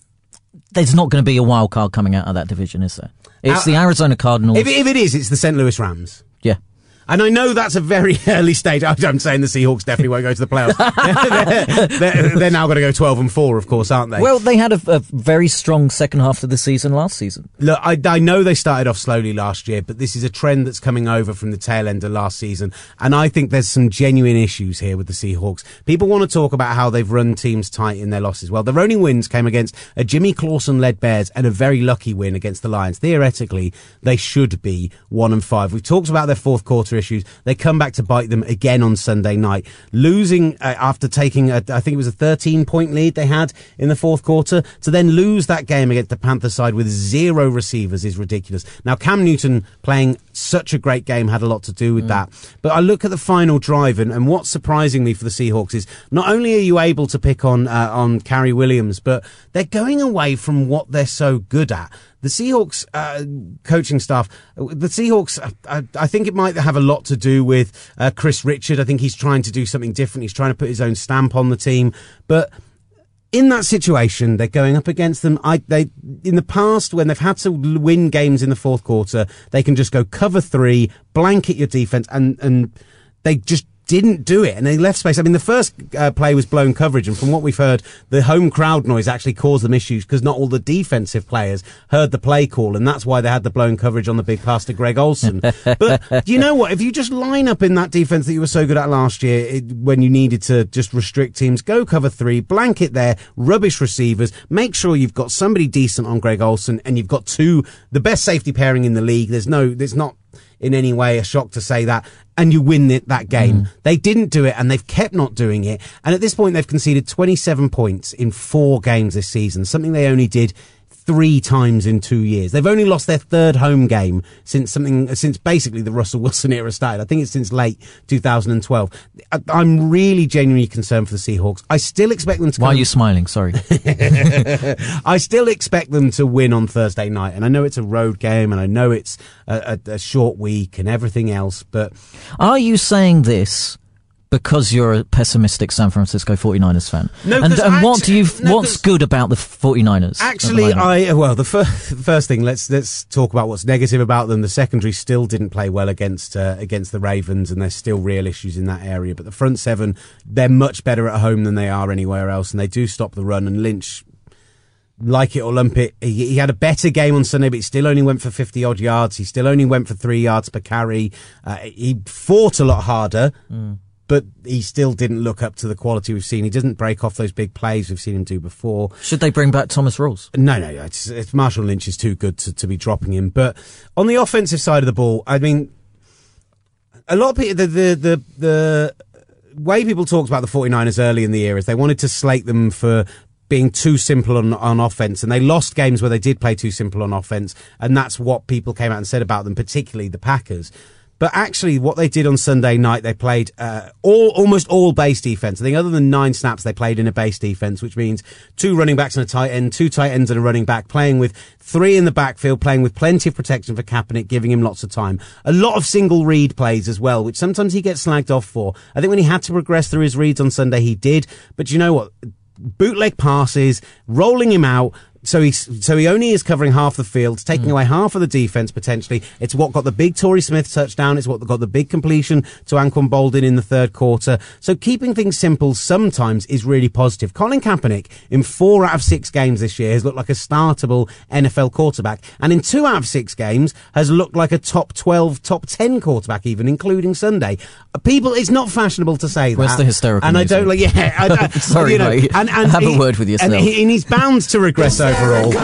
there's not going to be a wild card coming out of that division, is there? It's uh, the Arizona Cardinals. If, if it is, it's the Saint Louis Rams. Yeah. And I know that's a very early stage. I'm saying the Seahawks definitely won't go to the playoffs. they're, they're, they're now going to go twelve and four, of course, aren't they? Well, they had a, a very strong second half of the season last season. Look, I, I know they started off slowly last year, but this is a trend that's coming over from the tail end of last season. And I think there's some genuine issues here with the Seahawks. People want to talk about how they've run teams tight in their losses. Well, their only wins came against a Jimmy Clausen-led Bears and a very lucky win against the Lions. Theoretically, they should be one and five. We've talked about their fourth quarter issues. They come back to bite them again on Sunday night, losing uh, after taking a, I think it was a thirteen point lead they had in the fourth quarter, to then lose that game against the Panthers side with zero receivers is ridiculous. Now, Cam Newton playing such a great game had a lot to do with mm. that. But I look at the final drive, and, and what's surprising me for the Seahawks is not only are you able to pick on uh, on Carrie Williams, but they're going away from what they're so good at. The Seahawks uh, coaching staff, the Seahawks, I, I think it might have a lot to do with uh, Chris Richard. I think he's trying to do something different. He's trying to put his own stamp on the team. But in that situation, they're going up against them. I, they, in the past, when they've had to win games in the fourth quarter, they can just go cover three, blanket your defense, and, and they just didn't do it, and they left space. I mean, the first uh, play was blown coverage, and from what we've heard, the home crowd noise actually caused them issues because not all the defensive players heard the play call, and that's why they had the blown coverage on the big pass to Greg Olsen. But you know what? If you just line up in that defense that you were so good at last year, it, when you needed to just restrict teams, go cover three, blanket there, rubbish receivers, make sure you've got somebody decent on Greg Olsen, and you've got two, the best safety pairing in the league. There's no, there's not in any way a shock to say that, and you win it, that game. Mm. They didn't do it, and they've kept not doing it. And at this point, they've conceded twenty-seven points in four games this season, something they only did three times in two years. They've only lost their third home game since something, since basically the Russell Wilson era started. I think it's since late two thousand twelve. I, I'm really genuinely concerned for the Seahawks. I still expect them to... Why are you smiling? Sorry. I still expect them to win on Thursday night, and I know it's a road game, and I know it's a, a, a short week and everything else, but... Are you saying this because you're a pessimistic San Francisco forty-niners fan? No, and, and what do you? No, what's good about the forty-niners? Actually, I well, the fir- first thing, let's let's talk about what's negative about them. The secondary still didn't play well against uh, against the Ravens, and there's still real issues in that area. But the front seven, they're much better at home than they are anywhere else, and they do stop the run. And Lynch, like it or lump it, he, he had a better game on Sunday, but he still only went for fifty odd yards. He still only went for three yards per carry. Uh, he fought a lot harder. Mm. But he still didn't look up to the quality we've seen. He doesn't break off those big plays we've seen him do before. Should they bring back Thomas Rawls? No, no, it's, it's Marshall Lynch is too good to, to be dropping him. But on the offensive side of the ball, I mean, a lot of people, the, the, the, the way people talked about the forty-niners early in the year is they wanted to slate them for being too simple on, on offense, and they lost games where they did play too simple on offense, and that's what people came out and said about them, particularly the Packers. But actually, what they did on Sunday night, they played uh, all almost all base defense. I think other than nine snaps, they played in a base defense, which means two running backs and a tight end, two tight ends and a running back, playing with three in the backfield, playing with plenty of protection for Kaepernick, giving him lots of time. A lot of single read plays as well, which sometimes he gets slagged off for. I think when he had to progress through his reads on Sunday, he did. But you know what? Bootleg passes, rolling him out. So he, so he only is covering half the field, taking mm. away half of the defense potentially. It's what got the big Torrey Smith touchdown. It's what got the big completion to Anquan Boldin in the third quarter. So keeping things simple sometimes is really positive. Colin Kaepernick in four out of six games this year has looked like a startable N F L quarterback. And in two out of six games has looked like a top twelve, top ten quarterback even, including Sunday. People, it's not fashionable to say that. Where's the hysterical And music? I don't like, yeah. I, I, Sorry, you know, mate. And, and Have he, a word with yourself. And, he, and he's bound to regress overall.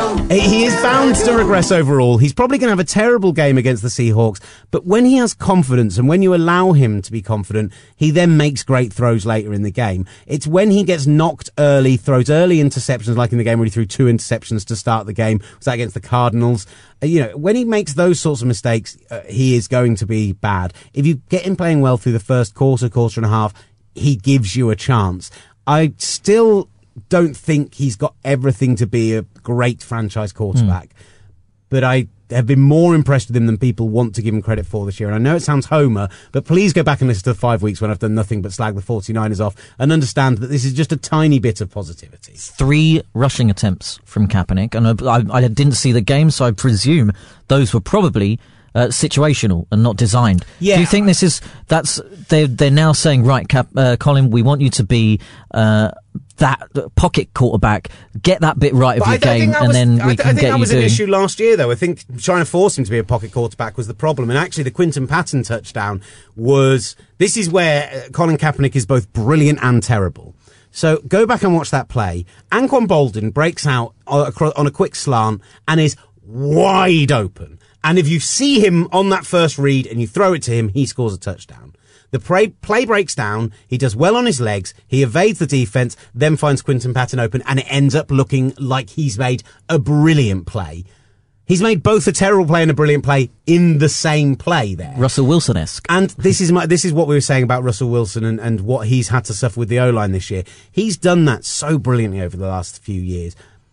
He is bound to regress overall. He's probably going to have a terrible game against the Seahawks, but when he has confidence and when you allow him to be confident, he then makes great throws later in the game. It's when he gets knocked early, throws early interceptions, like in the game where he threw two interceptions to start the game. Was that against the Cardinals? Uh, you know, when he makes those sorts of mistakes, uh, he is going to be bad. If you get him playing well through the first quarter, quarter and a half, he gives you a chance. I still don't think he's got everything to be a great franchise quarterback, mm. but I have been more impressed with him than people want to give him credit for this year. And I know it sounds homer, but please go back and listen to the five weeks when I've done nothing but slag the forty-niners off and understand that this is just a tiny bit of positivity. Three rushing attempts from Kaepernick, and I, I didn't see the game, so I presume those were probably Uh, situational and not designed. Yeah. Do you think this is that's they're they're now saying, right, Cap, uh, Colin, we want you to be uh, that pocket quarterback, get that bit right of but your game, and was, then we I, can I think get that you was doing. an issue last year, though. I think trying to force him to be a pocket quarterback was the problem, and actually the Quinton Patton touchdown was. This is where Colin Kaepernick is both brilliant and terrible. So go back and watch that play. Anquan Boldin breaks out on a quick slant and is wide open. And if you see him on that first read and you throw it to him, he scores a touchdown. The play, play breaks down, he does well on his legs, he evades the defense, then finds Quinton Patton open, and it ends up looking like he's made a brilliant play. He's made both a terrible play and a brilliant play in the same play there. Russell Wilson-esque. And this is my, this is what we were saying about Russell Wilson and, and what he's had to suffer with the O-line this year. He's done that so brilliantly over the last few years.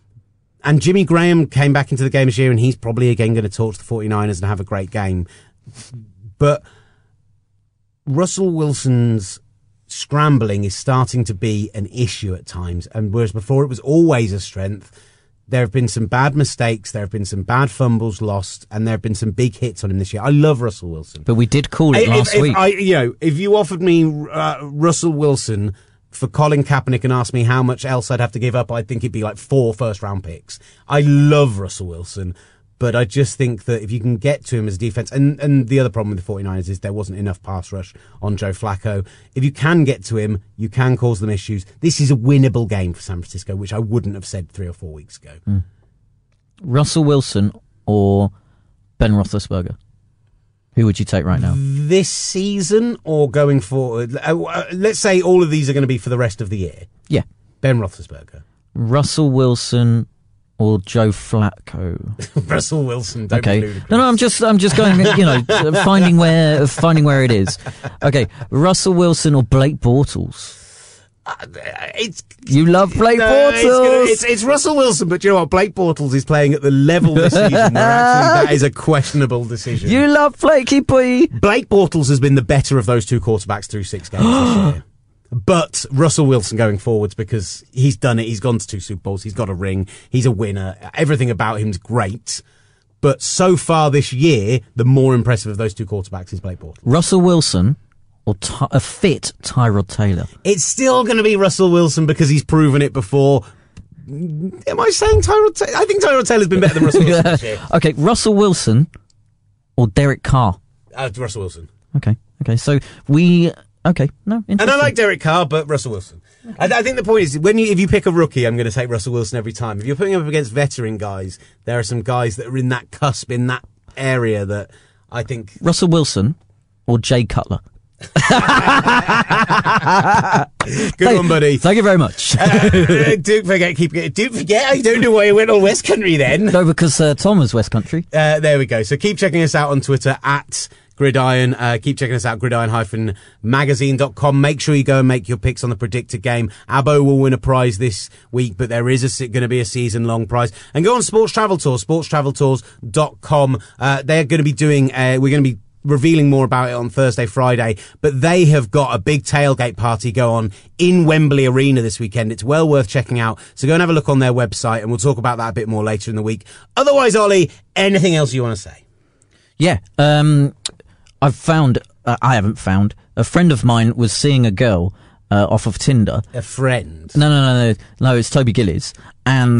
And Jimmy Graham came back into the game this year, and he's probably again going to torch the forty-niners and have a great game. But Russell Wilson's scrambling is starting to be an issue at times. And whereas before it was always a strength, there have been some bad mistakes, there have been some bad fumbles lost, and there have been some big hits on him this year. I love Russell Wilson. But we did call it if, last if week. I, you know, if you offered me uh, Russell Wilson for Colin Kaepernick and asked me how much else I'd have to give up, I think it'd be like four first-round picks. I love Russell Wilson. But I just think that if you can get to him as defense, and, and the other problem with the 49ers is there wasn't enough pass rush on Joe Flacco. If you can get to him, you can cause them issues. This is a winnable game for San Francisco, which I wouldn't have said three or four weeks ago. Mm. Russell Wilson or Ben Roethlisberger? Who would you take right now? This season or going forward? Uh, let's say all of these are going to be for the rest of the year. Yeah. Ben Roethlisberger. Russell Wilson or Joe Flacco? Russell Wilson. Don't okay. be ludicrous. No, no. I'm just, I'm just going. You know, finding where, finding where it is. Okay. Russell Wilson or Blake Bortles? Uh, it's you love Blake no, Bortles. It's, gonna, it's, it's Russell Wilson, but you know what? Blake Bortles is playing at the level this season where actually that is a questionable decision. You love Blakey boy. Blake Bortles has been the better of those two quarterbacks through six games this year. But Russell Wilson going forwards, because he's done it. He's gone to two Super Bowls. He's got a ring. He's a winner. Everything about him's great. But so far this year, the more impressive of those two quarterbacks is Blake Bortles. Russell Wilson or Ty- a fit Tyrod Taylor? It's still going to be Russell Wilson because he's proven it before. Am I saying Tyrod Taylor? I think Tyrod Taylor's been better than Russell Wilson this year. Okay, Russell Wilson or Derek Carr? Uh, Russell Wilson. Okay, okay. So we... Okay, no, and I like Derek Carr, but Russell Wilson. I, I think the point is, when you, if you pick a rookie, I'm going to take Russell Wilson every time. If you're putting him up against veteran guys, there are some guys that are in that cusp, in that area that I think... Russell Wilson or Jay Cutler? Good thank, one, buddy. Thank you very much. uh, don't forget, keep don't forget. I don't know why you went all West Country then. No, because uh, Tom was West Country. Uh, there we go. So keep checking us out on Twitter at Gridiron. Uh, keep checking us out, gridiron magazine dot com. Make sure you go and make your picks on the predictor game. Abbo will win a prize this week, but there is going to be a season-long prize. And go on Sports Travel Tours, sports travel tours dot com. Uh, they're going to be doing, uh, we're going to be revealing more about it on Thursday, Friday, but they have got a big tailgate party go on in Wembley Arena this weekend. It's well worth checking out. So go and have a look on their website, and we'll talk about that a bit more later in the week. Otherwise, Ollie, anything else you want to say? Yeah, um, I've found, uh, I haven't found, a friend of mine was seeing a girl uh, off of Tinder. A friend? No, no, no, no, no, it's Toby Gillies. And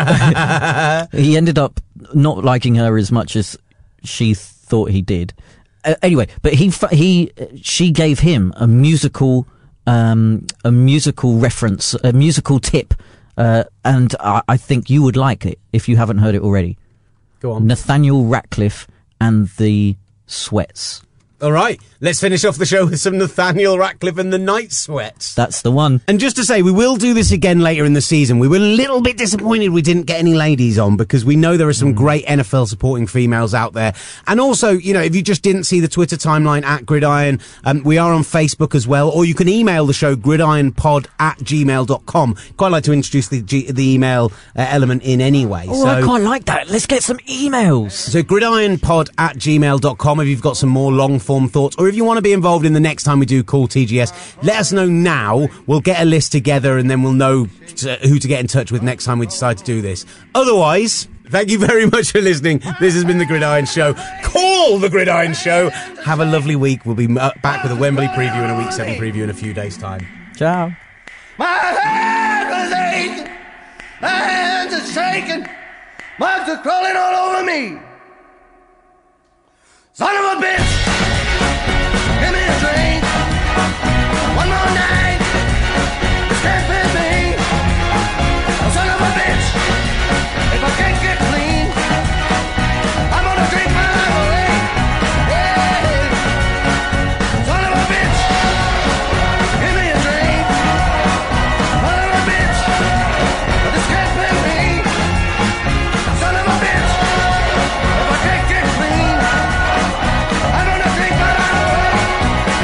he ended up not liking her as much as she thought he did. Uh, anyway, but he, he, she gave him a musical, um, a musical reference, a musical tip, uh, and I, I think you would like it if you haven't heard it already. Go on. Nathaniel Ratcliffe and the Sweats. All right, let's finish off the show with some Nathaniel Ratcliffe and the Night Sweats. That's the one. And just to say, we will do this again later in the season. We were a little bit disappointed we didn't get any ladies on, because we know there are some mm. great N F L supporting females out there. And also, you know, if you just didn't see the Twitter timeline at Gridiron, um, we are on Facebook as well, or you can email the show gridironpod at gmail dot com. Quite like to introduce the G- the email uh, element in anyway. Oh, so, I quite like that. Let's get some emails. So gridironpod at gmail dot com if you've got some more long form thoughts, or if you want to be involved in the next time we do Call T G S, let us know now. We'll get a list together and then we'll know to, who to get in touch with next time we decide to do this. Otherwise, thank you very much for listening. This has been The Gridiron Show. Call The Gridiron Show. Have a lovely week. We'll be back with a Wembley preview and a Week seven preview in a few days' time. Ciao. My head was aching, my hands are shaking, bugs are crawling all over me. Son of a bitch, give me a drink. One more night, this can't fit me. Oh, son of a bitch, if I can't get clean, I'm gonna drink my life away. Yeah. Son of a bitch, give me a drink. Son of a bitch, this can't fit me. Son of a bitch, if I can't get clean, I'm gonna drink my life away.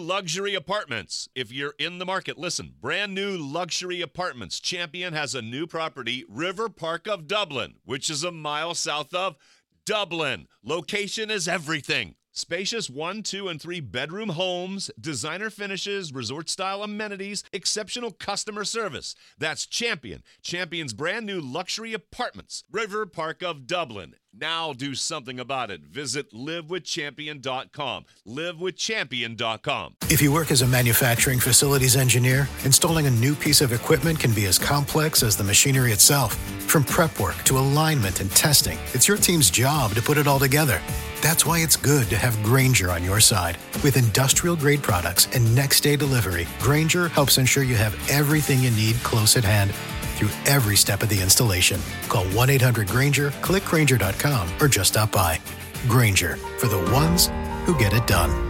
luxury apartments. If you're in the market, listen. Brand new luxury apartments. Champion has a new property, River Park of Dublin, which is a mile south of Dublin. Location is everything. Spacious one, two, and three bedroom homes, designer finishes, resort-style amenities, exceptional customer service. That's Champion. Champion's brand new luxury apartments, River Park of Dublin. Now do something about it. Visit live with champion dot com. live with champion dot com. If you work as a manufacturing facilities engineer, installing a new piece of equipment can be as complex as the machinery itself. From prep work to alignment and testing, it's your team's job to put it all together. That's why it's good to have Grainger on your side. With industrial-grade products and next-day delivery, Grainger helps ensure you have everything you need close at hand through every step of the installation. Call one eight hundred Grainger, click Grainger dot com, or just stop by. Grainger, for the ones who get it done.